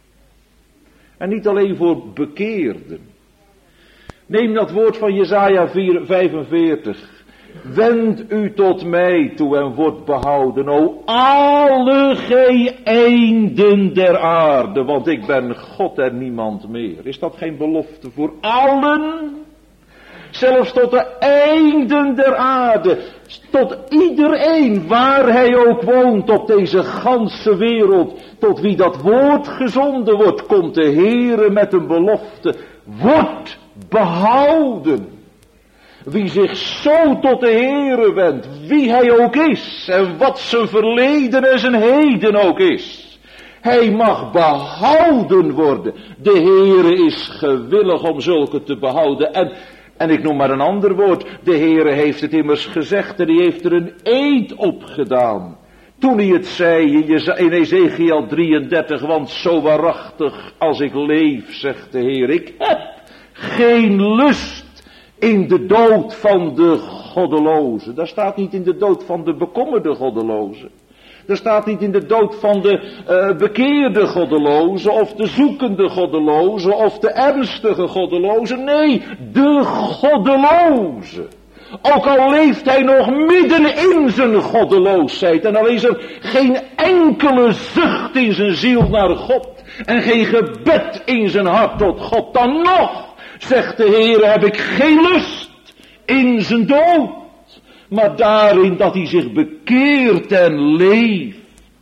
S1: En niet alleen voor bekeerden. Neem dat woord van Jesaja 45. Wend u tot mij toe en wordt behouden, o alle gij einden der aarde, want ik ben God en niemand meer. Is dat geen belofte voor allen? Zelfs tot de einden der aarde, tot iedereen waar hij ook woont op deze ganse wereld, tot wie dat woord gezonden wordt, komt de Heere met een belofte, wordt behouden. Wie zich zo tot de Heere wendt, wie hij ook is en wat zijn verleden en zijn heden ook is. Hij mag behouden worden. De Heere is gewillig om zulke te behouden. En ik noem maar een ander woord. De Heere heeft het immers gezegd en die heeft er een eed op gedaan. Toen hij het zei in Ezekiel 33, want zo waarachtig als ik leef, zegt de Heer, ik heb geen lust in de dood van de goddelozen. Daar staat niet in de dood van de bekommerde goddelozen. Er staat niet in de dood van de bekeerde goddelozen of de zoekende goddelozen of de ernstige goddelozen. Nee, de goddeloze. Ook al leeft hij nog midden in zijn goddeloosheid en al is er geen enkele zucht in zijn ziel naar God en geen gebed in zijn hart tot God, dan nog, zegt de Heer, heb ik geen lust in zijn dood. Maar daarin dat hij zich bekeert en leeft.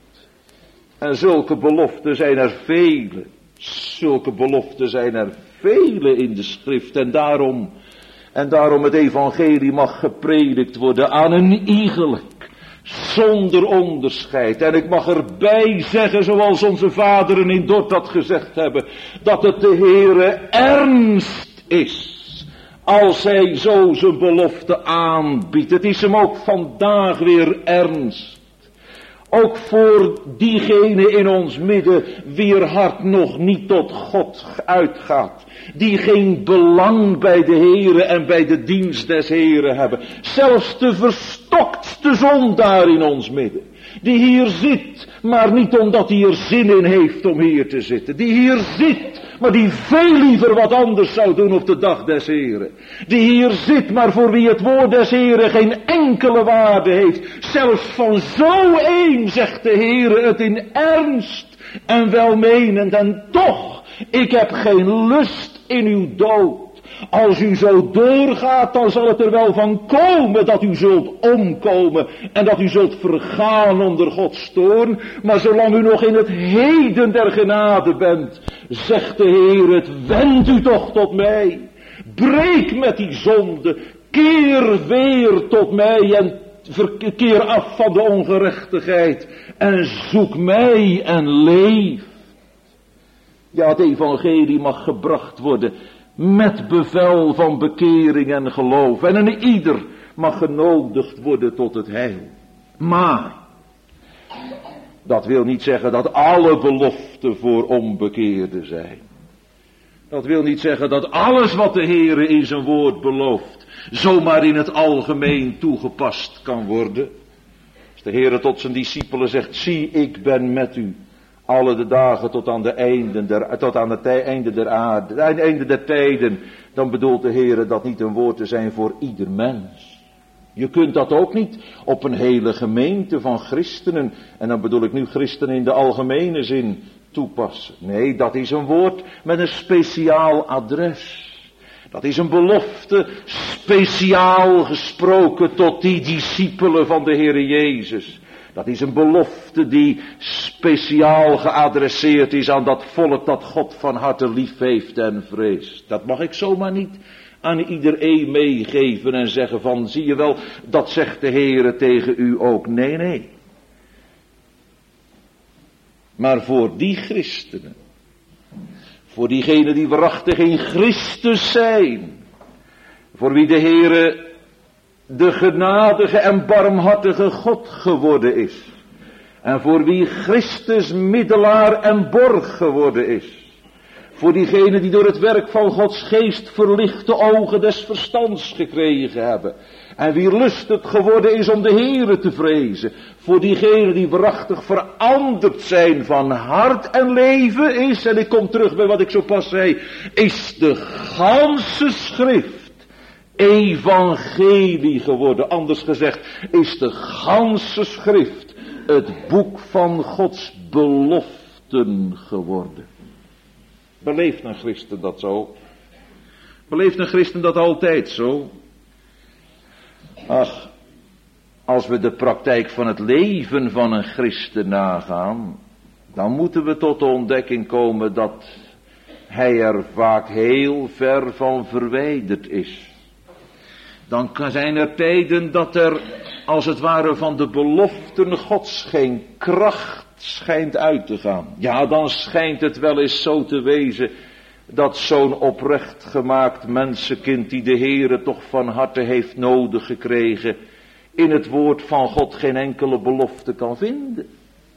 S1: En zulke beloften zijn er vele. Zulke beloften zijn er vele in de schrift. En daarom het evangelie mag gepredikt worden aan een iegelijk. Zonder onderscheid. En ik mag erbij zeggen, zoals onze vaderen in Dort dat gezegd hebben, dat het de Heere ernst is. Als hij zo zijn belofte aanbiedt. Het is hem ook vandaag weer ernst. Ook voor diegene in ons midden wier hart nog niet tot God uitgaat. Die geen belang bij de Heere en bij de dienst des Heeren hebben. Zelfs de verstoktste zondaar in ons midden. Die hier zit, maar niet omdat hij er zin in heeft om hier te zitten. Die hier zit, maar die veel liever wat anders zou doen op de dag des Heren. Die hier zit, maar voor wie het woord des Heren geen enkele waarde heeft. Zelfs van zo een zegt de Heren het in ernst en welmenend. En toch, ik heb geen lust in uw dood. Als u zo doorgaat, dan zal het er wel van komen dat u zult omkomen en dat u zult vergaan onder Gods toorn. Maar zolang u nog in het heden der genade bent, zegt de Heer, het wend u toch tot mij. Breek met die zonde, keer weer tot mij en keer af van de ongerechtigheid en zoek mij en leef. Ja, het evangelie mag gebracht worden met bevel van bekering en geloof. En een ieder mag genodigd worden tot het heil. Maar dat wil niet zeggen dat alle beloften voor onbekeerden zijn. Dat wil niet zeggen dat alles wat de Heere in zijn woord belooft zomaar in het algemeen toegepast kan worden. Als de Heere tot zijn discipelen zegt, zie, ik ben met u alle de dagen tot aan het einde der aarde, het einde der tijden, dan bedoelt de Heere dat niet een woord te zijn voor ieder mens. Je kunt dat ook niet op een hele gemeente van christenen, en dan bedoel ik nu christenen in de algemene zin, toepassen. Nee, dat is een woord met een speciaal adres. Dat is een belofte speciaal gesproken tot die discipelen van de Heere Jezus. Dat is een belofte die speciaal geadresseerd is aan dat volk dat God van harte lief heeft en vreest. Dat mag ik zomaar niet aan iedereen meegeven en zeggen van, zie je wel, dat zegt de Heere tegen u ook. Nee, nee. Maar voor die christenen, voor diegenen die waarachtig in Christus zijn, voor wie de Heere de genadige en barmhartige God geworden is. En voor wie Christus middelaar en borg geworden is. Voor diegenen die door het werk van Gods geest verlichte ogen des verstands gekregen hebben. En wie lust het geworden is om de Heere te vrezen. Voor diegenen die waarachtig veranderd zijn van hart en leven is. En ik kom terug bij wat ik zo pas zei. Is de ganse schrift evangelie geworden. Anders gezegd, is de ganse schrift het boek van Gods beloften geworden. Beleeft een christen dat zo? Beleeft een christen dat altijd zo? Ach, als we de praktijk van het leven van een christen nagaan, dan moeten we tot de ontdekking komen dat hij er vaak heel ver van verwijderd is. Dan zijn er tijden dat er, als het ware, van de beloften Gods geen kracht schijnt uit te gaan. Ja, dan schijnt het wel eens zo te wezen dat zo'n oprecht gemaakt mensenkind die de Heere toch van harte heeft nodig gekregen, in het woord van God geen enkele belofte kan vinden.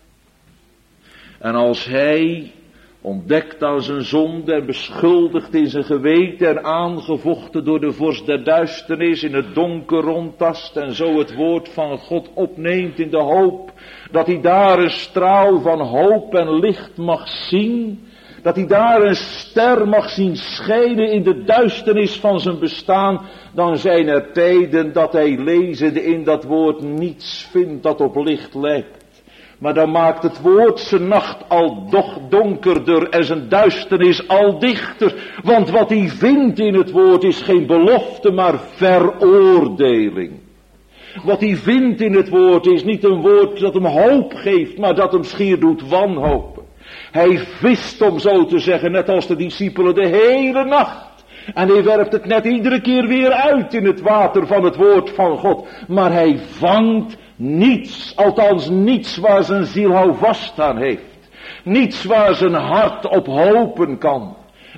S1: En als hij ontdekt aan zijn zonde en beschuldigd in zijn geweten en aangevochten door de vorst der duisternis in het donker rondtast en zo het woord van God opneemt in de hoop dat hij daar een straal van hoop en licht mag zien, dat hij daar een ster mag zien schijnen in de duisternis van zijn bestaan, dan zijn er tijden dat hij lezende in dat woord niets vindt dat op licht lijkt. Maar dan maakt het woord zijn nacht al donkerder en zijn duisternis al dichter. Want wat hij vindt in het woord is geen belofte, maar veroordeling. Wat hij vindt in het woord is niet een woord dat hem hoop geeft, maar dat hem schier doet wanhopen. Hij vist, om zo te zeggen, net als de discipelen, de hele nacht. En hij werpt het net iedere keer weer uit in het water van het woord van God. Maar hij vangt niets, althans niets waar zijn ziel houvast aan heeft. Niets waar zijn hart op hopen kan.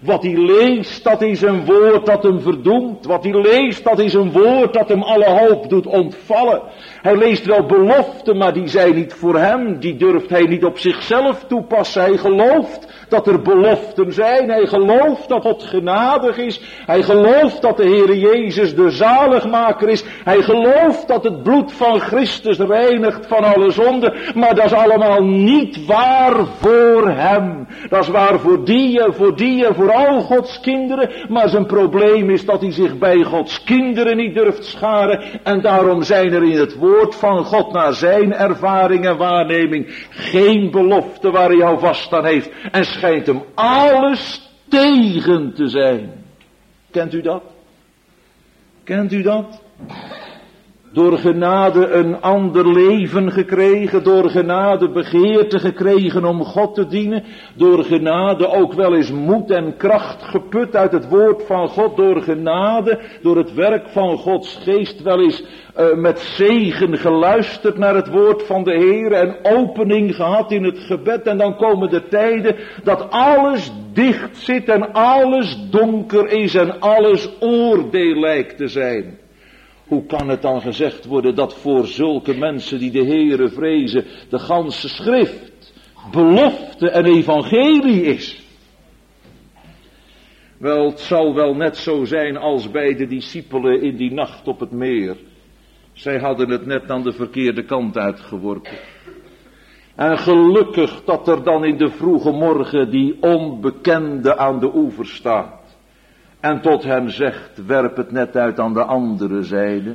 S1: Wat hij leest, dat is een woord dat hem verdoemt. Wat hij leest, dat is een woord dat hem alle hoop doet ontvallen. Hij leest wel beloften, maar die zijn niet voor hem. Die durft hij niet op zichzelf toepassen. Hij gelooft dat er beloften zijn. Hij gelooft dat God genadig is. Hij gelooft dat de Heere Jezus de zaligmaker is. Hij gelooft dat het bloed van Christus reinigt van alle zonde. Maar dat is allemaal niet waar voor hem. Dat is waar voor die en voor al Gods kinderen. Maar zijn probleem is dat hij zich bij Gods kinderen niet durft scharen. En daarom zijn er in het woord van God naar zijn ervaring en waarneming geen belofte waar hij jou vast aan heeft. En schijnt hem alles tegen te zijn. Kent u dat? Kent u dat? Door genade een ander leven gekregen, door genade begeerte gekregen om God te dienen, door genade ook wel eens moed en kracht geput uit het woord van God, door genade, door het werk van Gods geest wel eens met zegen geluisterd naar het woord van de Heer en opening gehad in het gebed. En dan komen de tijden dat alles dicht zit en alles donker is en alles oordeel lijkt te zijn. Hoe kan het dan gezegd worden dat voor zulke mensen die de Heere vrezen de ganse schrift, belofte en evangelie is? Wel, het zal wel net zo zijn als bij de discipelen in die nacht op het meer. Zij hadden het net aan de verkeerde kant uitgeworpen. En gelukkig dat er dan in de vroege morgen die onbekende aan de oever staat. En tot hem zegt, werp het net uit aan de andere zijde.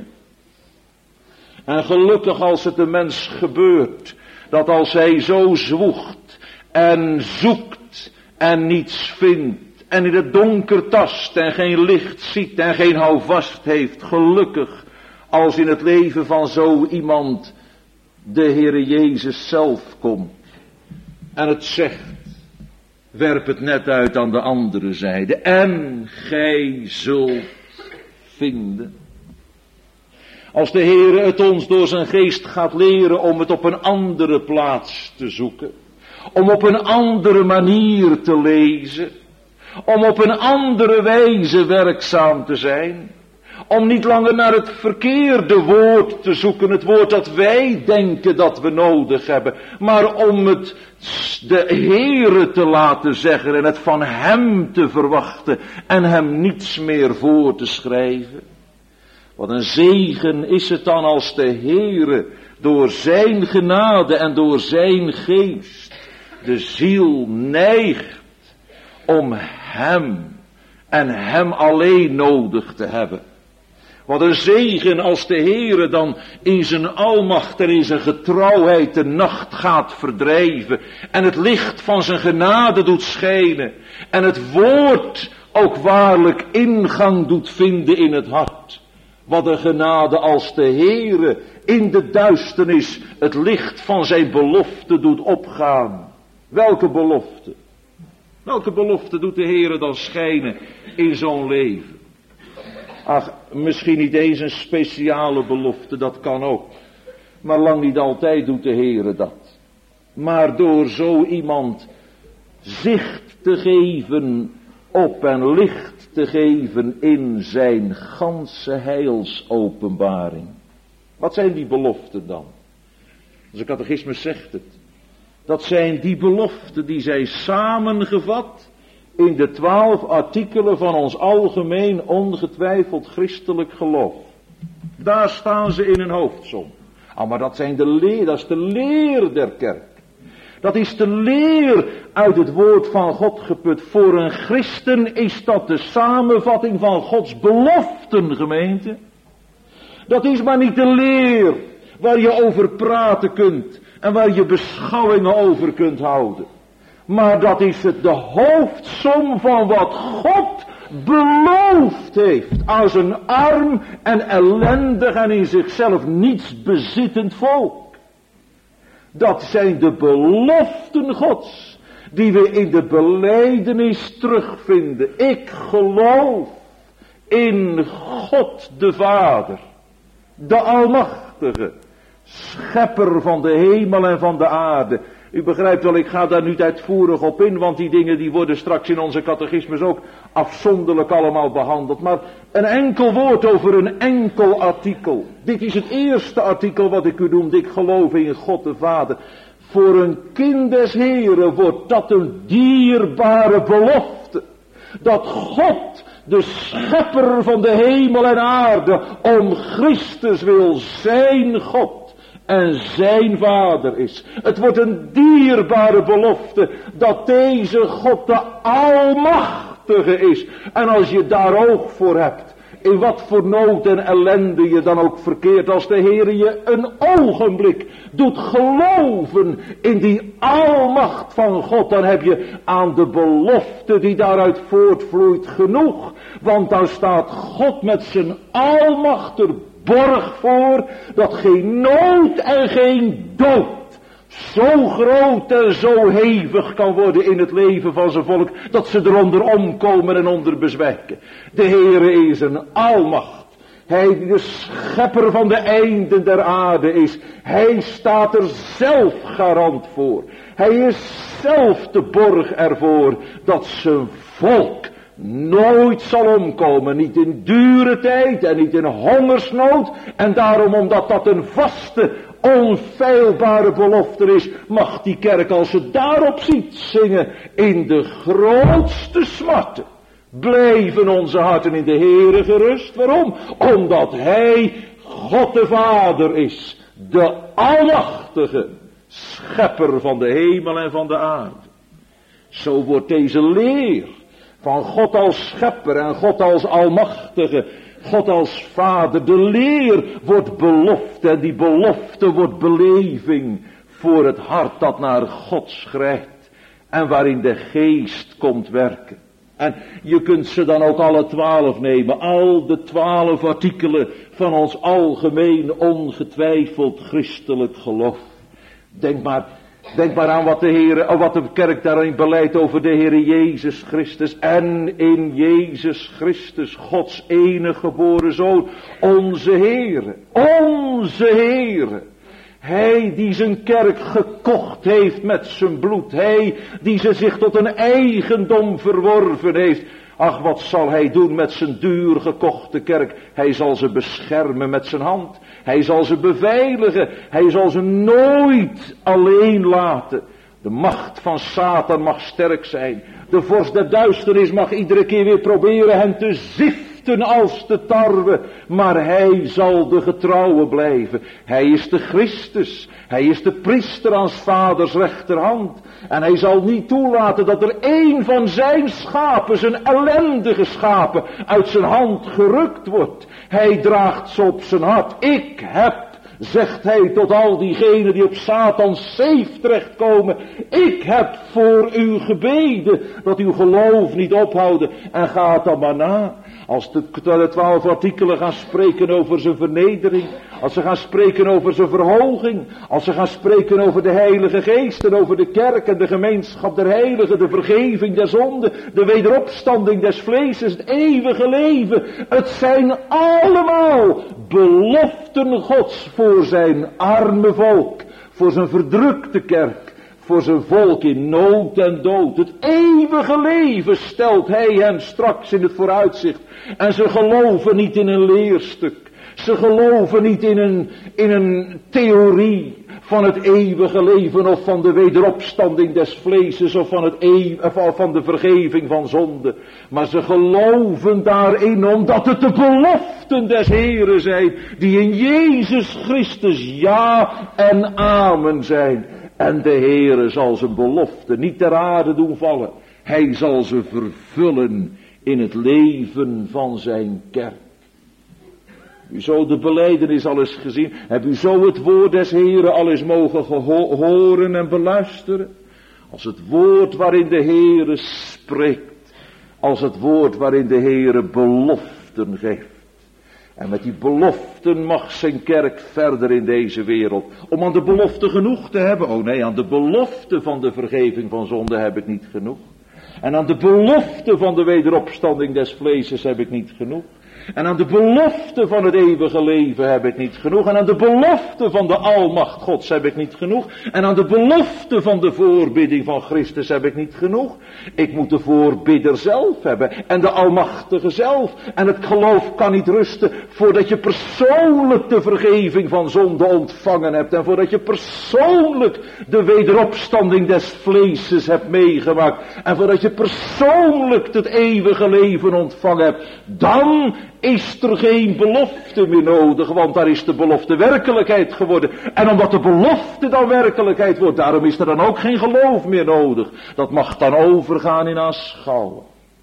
S1: En gelukkig als het de mens gebeurt, dat als hij zo zwoegt en zoekt en niets vindt, en in het donker tast en geen licht ziet en geen houvast heeft, gelukkig als in het leven van zo iemand de Heere Jezus zelf komt en het zegt, werp het net uit aan de andere zijde en gij zult vinden. Als de Heere het ons door zijn geest gaat leren om het op een andere plaats te zoeken, om op een andere manier te lezen, om op een andere wijze werkzaam te zijn, om niet langer naar het verkeerde woord te zoeken, het woord dat wij denken dat we nodig hebben, maar om het de Heere te laten zeggen en het van hem te verwachten en hem niets meer voor te schrijven. Wat een zegen is het dan als de Heere door zijn genade en door zijn geest de ziel neigt om hem en hem alleen nodig te hebben. Wat een zegen als de Heere dan in zijn almacht en in zijn getrouwheid de nacht gaat verdrijven. En het licht van zijn genade doet schijnen. En het woord ook waarlijk ingang doet vinden in het hart. Wat een genade als de Heere in de duisternis het licht van zijn belofte doet opgaan. Welke belofte? Welke belofte doet de Heere dan schijnen in zo'n leven? Ach, misschien niet eens een speciale belofte, dat kan ook. Maar lang niet altijd doet de Heere dat. Maar door zo iemand zicht te geven op en licht te geven in zijn ganse heilsopenbaring. Wat zijn die beloften dan? De catechismus zegt het. Dat zijn die beloften die zij samengevat in de 12 artikelen van ons algemeen ongetwijfeld christelijk geloof. Daar staan ze in een hoofdsom. Maar dat is de leer der kerk. Dat is de leer uit het woord van God geput. Voor een christen is dat de samenvatting van Gods beloften, gemeente. Dat is maar niet de leer waar je over praten kunt en waar je beschouwingen over kunt houden. Maar dat is het de hoofdsom van wat God beloofd heeft aan zijn arm en ellendig en in zichzelf niets bezittend volk. Dat zijn de beloften Gods die we in de belijdenis terugvinden. Ik geloof in God de Vader, de Almachtige, schepper van de hemel en van de aarde. U begrijpt wel, ik ga daar niet uitvoerig op in, want die dingen die worden straks in onze catechismus ook afzonderlijk allemaal behandeld. Maar een enkel woord over een enkel artikel. Dit is het eerste artikel wat ik u noemde. Ik geloof in God de Vader. Voor een kind des Heren wordt dat een dierbare belofte. Dat God, de schepper van de hemel en aarde, om Christus wil zijn God en zijn Vader is. Het wordt een dierbare belofte dat deze God de Almachtige is. En als je daar oog voor hebt, in wat voor nood en ellende je dan ook verkeert, als de Heer je een ogenblik doet geloven in die almacht van God, dan heb je aan de belofte die daaruit voortvloeit genoeg. Want daar staat God met zijn almacht er borg voor, dat geen nood en geen dood zo groot en zo hevig kan worden in het leven van zijn volk, dat ze eronder omkomen en onder bezwijken. De Heere is een almacht. Hij die de schepper van de einden der aarde is. Hij staat er zelf garant voor. Hij is zelf de borg ervoor dat zijn volk nooit zal omkomen, niet in dure tijd en niet in hongersnood. En daarom, omdat dat een vaste, onfeilbare belofte is, mag die kerk, als ze daarop ziet, zingen: in de grootste smarten blijven onze harten in de Heere gerust. Waarom? Omdat Hij God de Vader is, de Almachtige, schepper van de hemel en van de aarde. Zo wordt deze leer van God als schepper en God als almachtige, God als vader, de leer wordt belofte en die belofte wordt beleving voor het hart dat naar God schrijdt en waarin de geest komt werken. En je kunt ze dan ook alle 12 nemen, al de 12 artikelen van ons algemeen ongetwijfeld christelijk geloof. Denk maar aan wat de kerk daarin beleidt over de Heere Jezus Christus. En in Jezus Christus, Gods enige geboren Zoon, onze Heere. Hij die zijn kerk gekocht heeft met zijn bloed. Hij die ze zich tot een eigendom verworven heeft. Ach, wat zal hij doen met zijn duur gekochte kerk? Hij zal ze beschermen met zijn hand. Hij zal ze beveiligen. Hij zal ze nooit alleen laten. De macht van Satan mag sterk zijn. De vorst der duisternis mag iedere keer weer proberen hen te ziften als de tarwe. Maar hij zal de getrouwe blijven. Hij is de Christus. Hij is de priester aan 's vaders rechterhand. En hij zal niet toelaten dat er één van zijn schapen, zijn ellendige schapen, uit zijn hand gerukt wordt. Hij draagt ze op zijn hart. Ik heb, zegt hij tot al diegenen die op Satans zeef terechtkomen, ik heb voor u gebeden dat uw geloof niet ophouden, en ga het dan maar na. Als de 12 artikelen gaan spreken over zijn vernedering, als ze gaan spreken over zijn verhoging, als ze gaan spreken over de Heilige Geest en over de kerk en de gemeenschap der heiligen, de vergeving der zonden, de wederopstanding des vleeses, het eeuwige leven. Het zijn allemaal beloften Gods voor zijn arme volk, voor zijn verdrukte kerk, voor zijn volk in nood en dood. Het eeuwige leven stelt hij hen straks in het vooruitzicht. En ze geloven niet in een leerstuk. Ze geloven niet in een theorie van het eeuwige leven of van de wederopstanding des vleeses of van de vergeving van zonde. Maar ze geloven daarin omdat het de beloften des Heeren zijn die in Jezus Christus ja en amen zijn. En de Heere zal zijn belofte niet ter aarde doen vallen. Hij zal ze vervullen in het leven van zijn kerk. U zo de belijdenis al eens gezien? Heb u zo het woord des Heeren al eens mogen horen en beluisteren? Als het woord waarin de Heere spreekt. Als het woord waarin de Heere beloften geeft. En met die beloften mag zijn kerk verder in deze wereld. Om aan de belofte genoeg te hebben. Oh nee, aan de belofte van de vergeving van zonde heb ik niet genoeg. En aan de belofte van de wederopstanding des vleeses heb ik niet genoeg. En aan de belofte van het eeuwige leven heb ik niet genoeg. En aan de belofte van de almacht Gods heb ik niet genoeg. En aan de belofte van de voorbidding van Christus heb ik niet genoeg. Ik moet de voorbidder zelf hebben. En de almachtige zelf. En het geloof kan niet rusten voordat je persoonlijk de vergeving van zonde ontvangen hebt. En voordat je persoonlijk de wederopstanding des vleeses hebt meegemaakt. En voordat je persoonlijk het eeuwige leven ontvangen hebt. Dan is er geen belofte meer nodig, want daar is de belofte werkelijkheid geworden. En omdat de belofte dan werkelijkheid wordt, daarom is er dan ook geen geloof meer nodig. Dat mag dan overgaan in aanschouwen.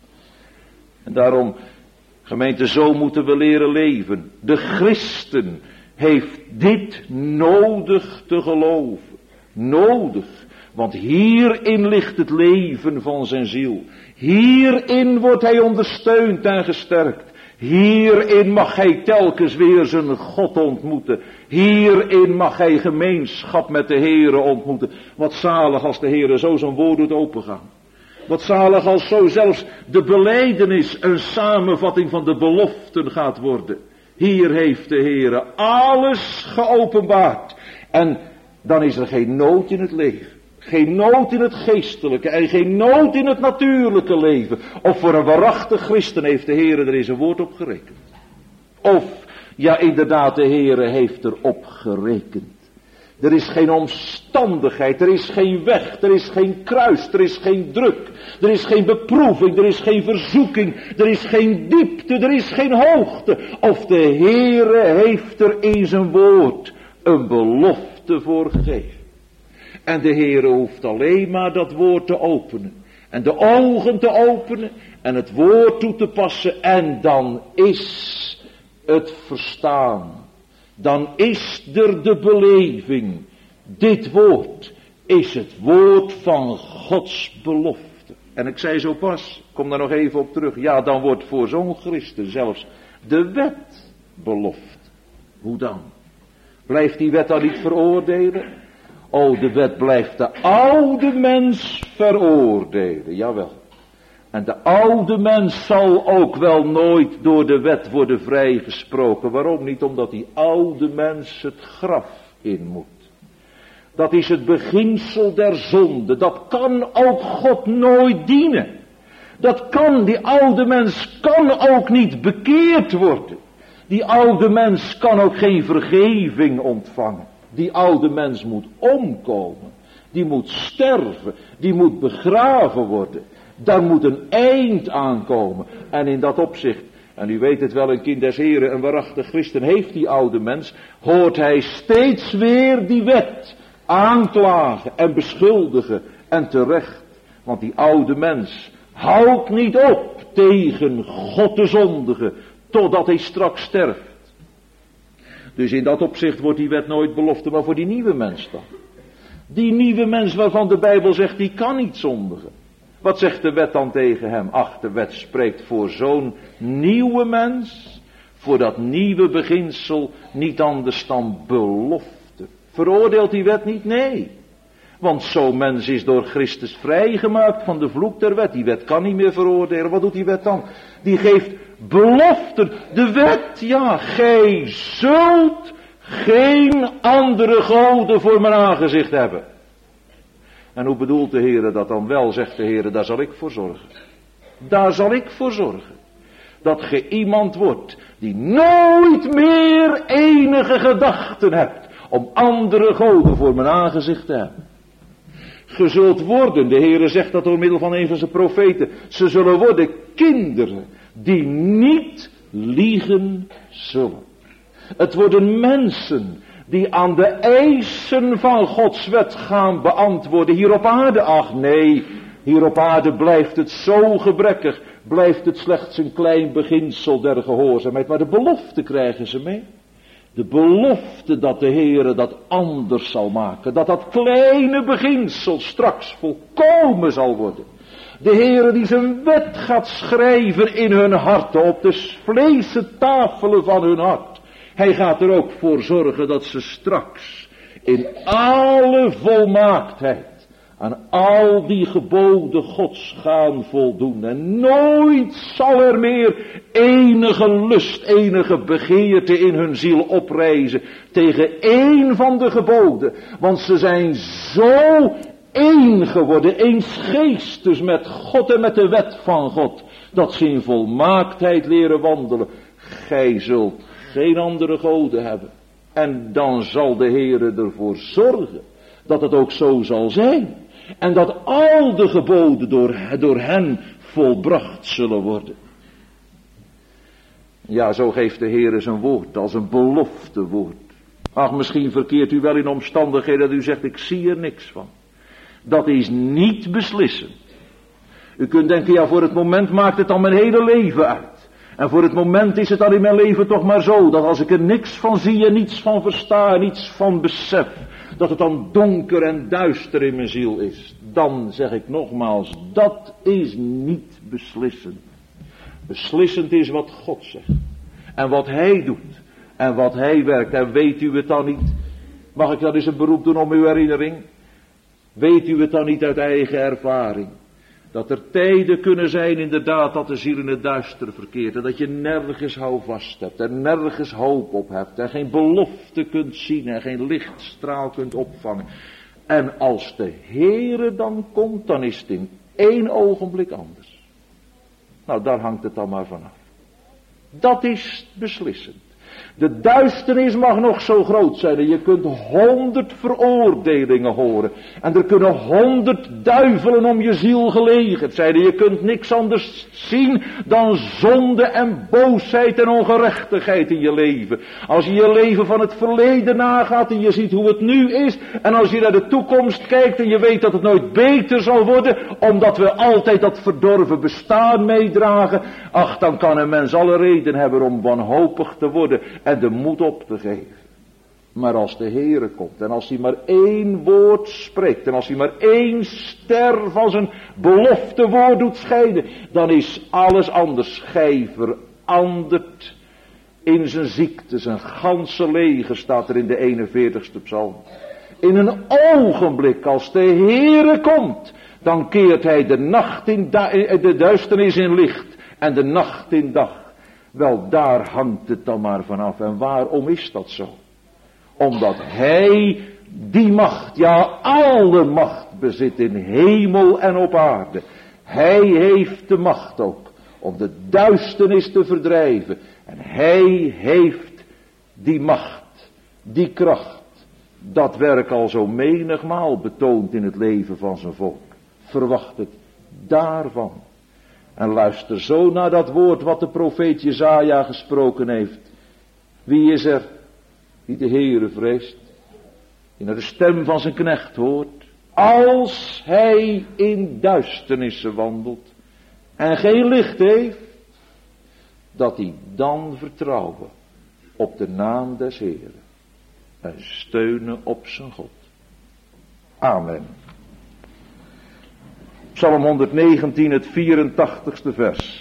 S1: En daarom, gemeente, zo moeten we leren leven. De christen heeft dit nodig te geloven. Nodig, want hierin ligt het leven van zijn ziel. Hierin wordt hij ondersteund en gesterkt. Hierin mag hij telkens weer zijn God ontmoeten. Hierin mag hij gemeenschap met de Heere ontmoeten. Wat zalig als de Heere zo zijn woord doet opengaan. Wat zalig als zo zelfs de belijdenis een samenvatting van de beloften gaat worden. Hier heeft de Heere alles geopenbaard. En dan is er geen nood in het leven. Geen nood in het geestelijke en geen nood in het natuurlijke leven. Of voor een waarachtig christen heeft de Heere er in zijn woord op gerekend. Of, ja inderdaad, de Heere heeft erop gerekend. Er is geen omstandigheid, er is geen weg, er is geen kruis, er is geen druk. Er is geen beproeving, er is geen verzoeking, er is geen diepte, er is geen hoogte. Of de Heere heeft er in zijn woord een belofte voor gegeven. En de Heere hoeft alleen maar dat woord te openen. En de ogen te openen. En het woord toe te passen. En dan is het verstaan. Dan is er de beleving. Dit woord is het woord van Gods belofte. En ik zei zo pas, kom daar nog even op terug. Ja, dan wordt voor zo'n christen zelfs de wet belofte. Hoe dan? Blijft die wet dan niet veroordelen? O, de wet blijft de oude mens veroordelen, jawel. En de oude mens zal ook wel nooit door de wet worden vrijgesproken. Waarom niet? Omdat die oude mens het graf in moet. Dat is het beginsel der zonde. Dat kan ook God nooit dienen. Dat kan, die oude mens kan ook niet bekeerd worden. Die oude mens kan ook geen vergeving ontvangen. Die oude mens moet omkomen. Die moet sterven. Die moet begraven worden. Daar moet een eind aankomen. En in dat opzicht, en u weet het wel, een kind des Heren, een waarachtig christen heeft die oude mens, hoort hij steeds weer die wet aanklagen en beschuldigen en terecht. Want die oude mens houdt niet op tegen God te zondigen, totdat hij straks sterft. Dus in dat opzicht wordt die wet nooit belofte, maar voor die nieuwe mens dan. Die nieuwe mens waarvan de Bijbel zegt, die kan niet zondigen. Wat zegt de wet dan tegen hem? Ach, de wet spreekt voor zo'n nieuwe mens, voor dat nieuwe beginsel, niet anders dan belofte. Veroordeelt die wet niet? Nee. Want zo'n mens is door Christus vrijgemaakt van de vloek der wet. Die wet kan niet meer veroordelen. Wat doet die wet dan? Die geeft beloften. De wet, ja, gij zult geen andere goden voor mijn aangezicht hebben. En hoe bedoelt de Heere dat dan wel? Zegt de Heere, daar zal ik voor zorgen. Daar zal ik voor zorgen. Dat ge iemand wordt die nooit meer enige gedachten hebt om andere goden voor mijn aangezicht te hebben. Ge zult worden, de Heere zegt dat door middel van een van zijn profeten, ze zullen worden kinderen die niet liegen zullen. Het worden mensen die aan de eisen van Gods wet gaan beantwoorden hier op aarde. Ach nee, hier op aarde blijft het zo gebrekkig, blijft het slechts een klein beginsel der gehoorzaamheid. Maar de belofte krijgen ze mee. De belofte dat de Heere dat anders zal maken. Dat dat kleine beginsel straks volkomen zal worden. De Heere die zijn wet gaat schrijven in hun harten, op de vleesen tafelen van hun hart. Hij gaat er ook voor zorgen dat ze straks in alle volmaaktheid aan al die geboden Gods gaan voldoen. En nooit zal er meer enige lust, enige begeerte in hun ziel oprijzen tegen één van de geboden. Want ze zijn zo één geworden, eens geestes met God en met de wet van God, dat ze in volmaaktheid leren wandelen. Gij zult geen andere goden hebben. En dan zal de Heere ervoor zorgen dat het ook zo zal zijn. En dat al de geboden door hen volbracht zullen worden. Ja, zo geeft de Heere zijn woord als een beloftewoord. Ach, misschien verkeert u wel in omstandigheden dat u zegt, ik zie er niks van. Dat is niet beslissend. U kunt denken, ja, voor het moment maakt het dan mijn hele leven uit. En voor het moment is het dan in mijn leven toch maar zo, dat als ik er niks van zie en niets van versta en niets van besef, dat het dan donker en duister in mijn ziel is. Dan zeg ik nogmaals, dat is niet beslissend. Beslissend is wat God zegt. En wat Hij doet. En wat Hij werkt. En weet u het dan niet? Mag ik dan eens een beroep doen om uw herinnering? Weet u het dan niet uit eigen ervaring? Dat er tijden kunnen zijn inderdaad dat de ziel in het duister verkeert. En dat je nergens houvast hebt. En nergens hoop op hebt. En geen belofte kunt zien. En geen lichtstraal kunt opvangen. En als de Heere dan komt, dan is het in één ogenblik anders. Nou, daar hangt het dan maar vanaf. Dat is beslissend. De duisternis mag nog zo groot zijn en je kunt 100 veroordelingen horen. En er kunnen 100 duivelen om je ziel gelegerd zijn. En je kunt niks anders zien dan zonde en boosheid en ongerechtigheid in je leven. Als je je leven van het verleden nagaat en je ziet hoe het nu is. En als je naar de toekomst kijkt en je weet dat het nooit beter zal worden. Omdat we altijd dat verdorven bestaan meedragen. Ach, dan kan een mens alle reden hebben om wanhopig te worden. En de moed op te geven. Maar als de Heere komt. En als hij maar één woord spreekt. En als hij maar één ster van zijn beloftewoord doet schijnen. Dan is alles anders. Gij verandert in zijn ziekte. Zijn ganse leger staat er in de 41ste psalm. In een ogenblik als de Heere komt. Dan keert hij de nacht in de duisternis in licht. En de nacht in dag. Wel, daar hangt het dan maar vanaf. En waarom is dat zo? Omdat Hij die macht, ja alle macht bezit in hemel en op aarde. Hij heeft de macht ook om de duisternis te verdrijven. En Hij heeft die macht, die kracht, dat werk al zo menigmaal betoond in het leven van zijn volk. Verwacht het daarvan. En luister zo naar dat woord wat de profeet Jesaja gesproken heeft. Wie is er die de Heere vreest? Die naar de stem van zijn knecht hoort. Als hij in duisternissen wandelt. En geen licht heeft. Dat hij dan vertrouwen op de naam des Heeren. En steunen op zijn God. Amen. Psalm 119, het 84ste vers.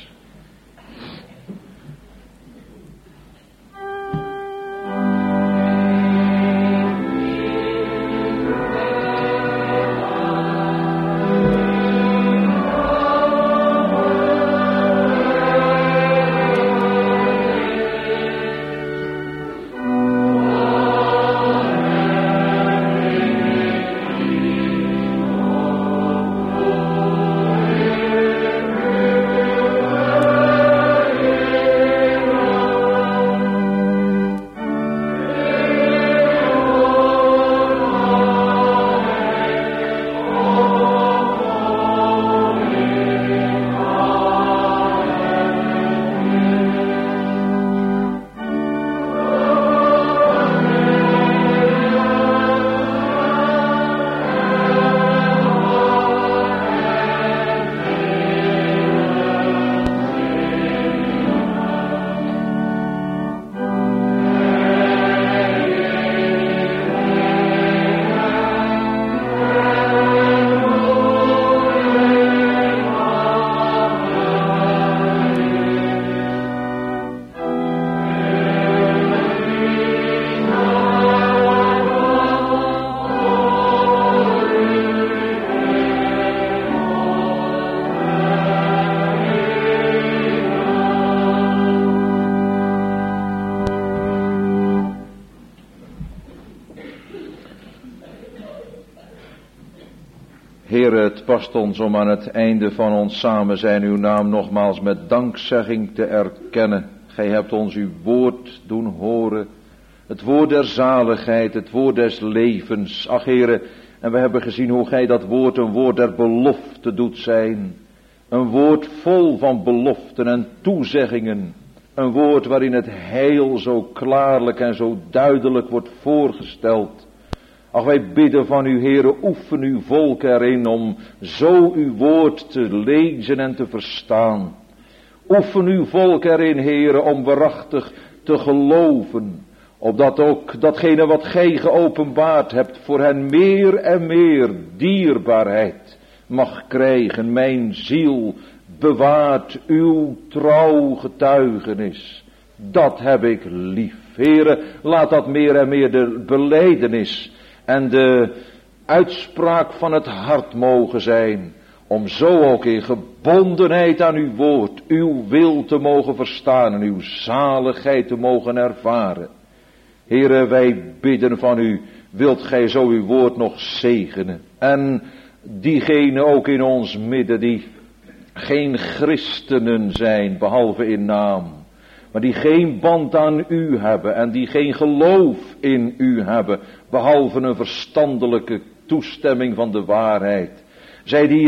S1: Heere, het past ons om aan het einde van ons samen zijn uw naam nogmaals met dankzegging te erkennen. Gij hebt ons uw woord doen horen. Het woord der zaligheid, het woord des levens. Ach Heere, en we hebben gezien hoe gij dat woord een woord der belofte doet zijn. Een woord vol van beloften en toezeggingen. Een woord waarin het heil zo klaarlijk en zo duidelijk wordt voorgesteld. Ach, wij bidden van u, Heere, oefen uw volk erin om zo uw woord te lezen en te verstaan. Oefen uw volk erin, Heere, om waarachtig te geloven. Opdat ook datgene wat gij geopenbaard hebt voor hen meer en meer dierbaarheid mag krijgen. Mijn ziel bewaart uw trouw getuigenis. Dat heb ik lief. Heere, laat dat meer en meer de belijdenis en de uitspraak van het hart mogen zijn. Om zo ook in gebondenheid aan uw woord, uw wil te mogen verstaan en uw zaligheid te mogen ervaren. Heere, wij bidden van u, wilt gij zo uw woord nog zegenen. En diegenen ook in ons midden die geen christenen zijn, behalve in naam. Maar die geen band aan u hebben en die geen geloof in u hebben, behalve een verstandelijke toestemming van de waarheid. Zij die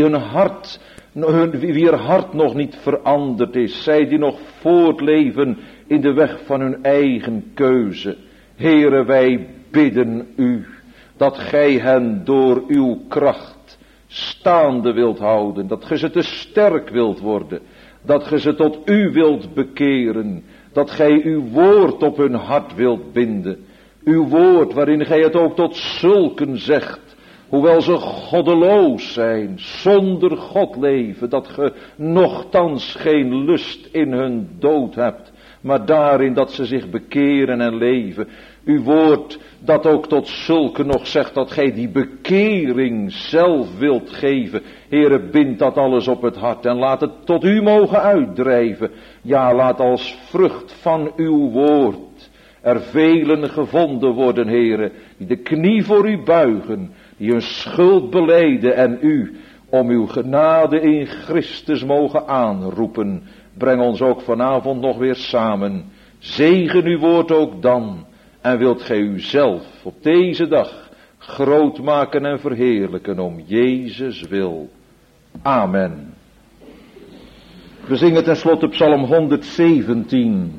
S1: wier hart nog niet veranderd is, zij die nog voortleven in de weg van hun eigen keuze. Heere, wij bidden u dat gij hen door uw kracht staande wilt houden, dat ge ze te sterk wilt worden, dat ge ze tot u wilt bekeren, dat gij uw woord op hun hart wilt binden, uw woord waarin gij het ook tot zulken zegt, hoewel ze goddeloos zijn, zonder God leven, dat ge nochtans geen lust in hun dood hebt, maar daarin dat ze zich bekeren en leven. Uw woord dat ook tot zulken nog zegt dat gij die bekering zelf wilt geven. Heere, bind dat alles op het hart en laat het tot u mogen uitdrijven. Ja, laat als vrucht van uw woord er velen gevonden worden, Heere, die de knie voor u buigen, die hun schuld belijden en u om uw genade in Christus mogen aanroepen. Breng ons ook vanavond nog weer samen. Zegen uw woord ook dan. En wilt gij uzelf op deze dag groot maken en verheerlijken om Jezus wil. Amen. We zingen tenslotte Psalm 117.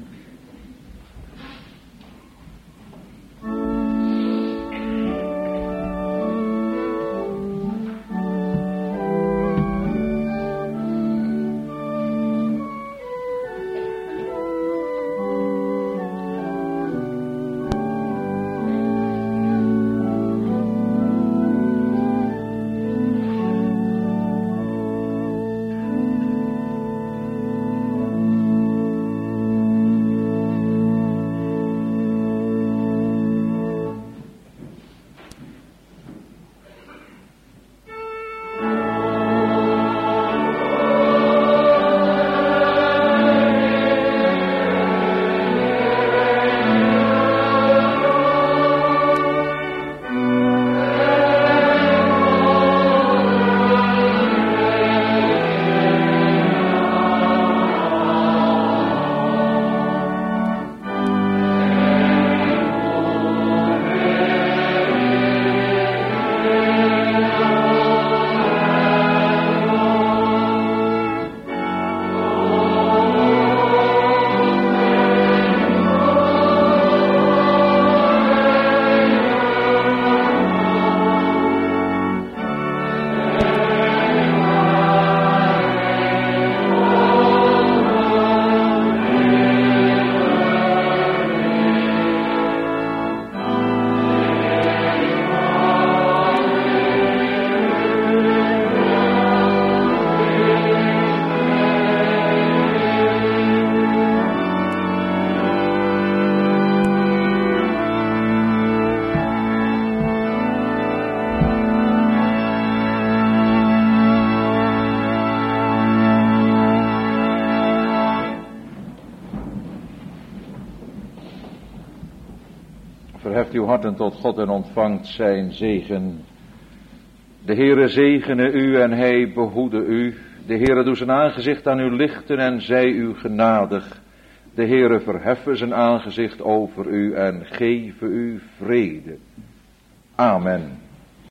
S1: Verheft uw harten tot God en ontvangt zijn zegen. De Heere zegene u en hij behoede u. De Heere doe zijn aangezicht aan u lichten en zij u genadig. De Heere verheffe zijn aangezicht over u en geven u vrede. Amen.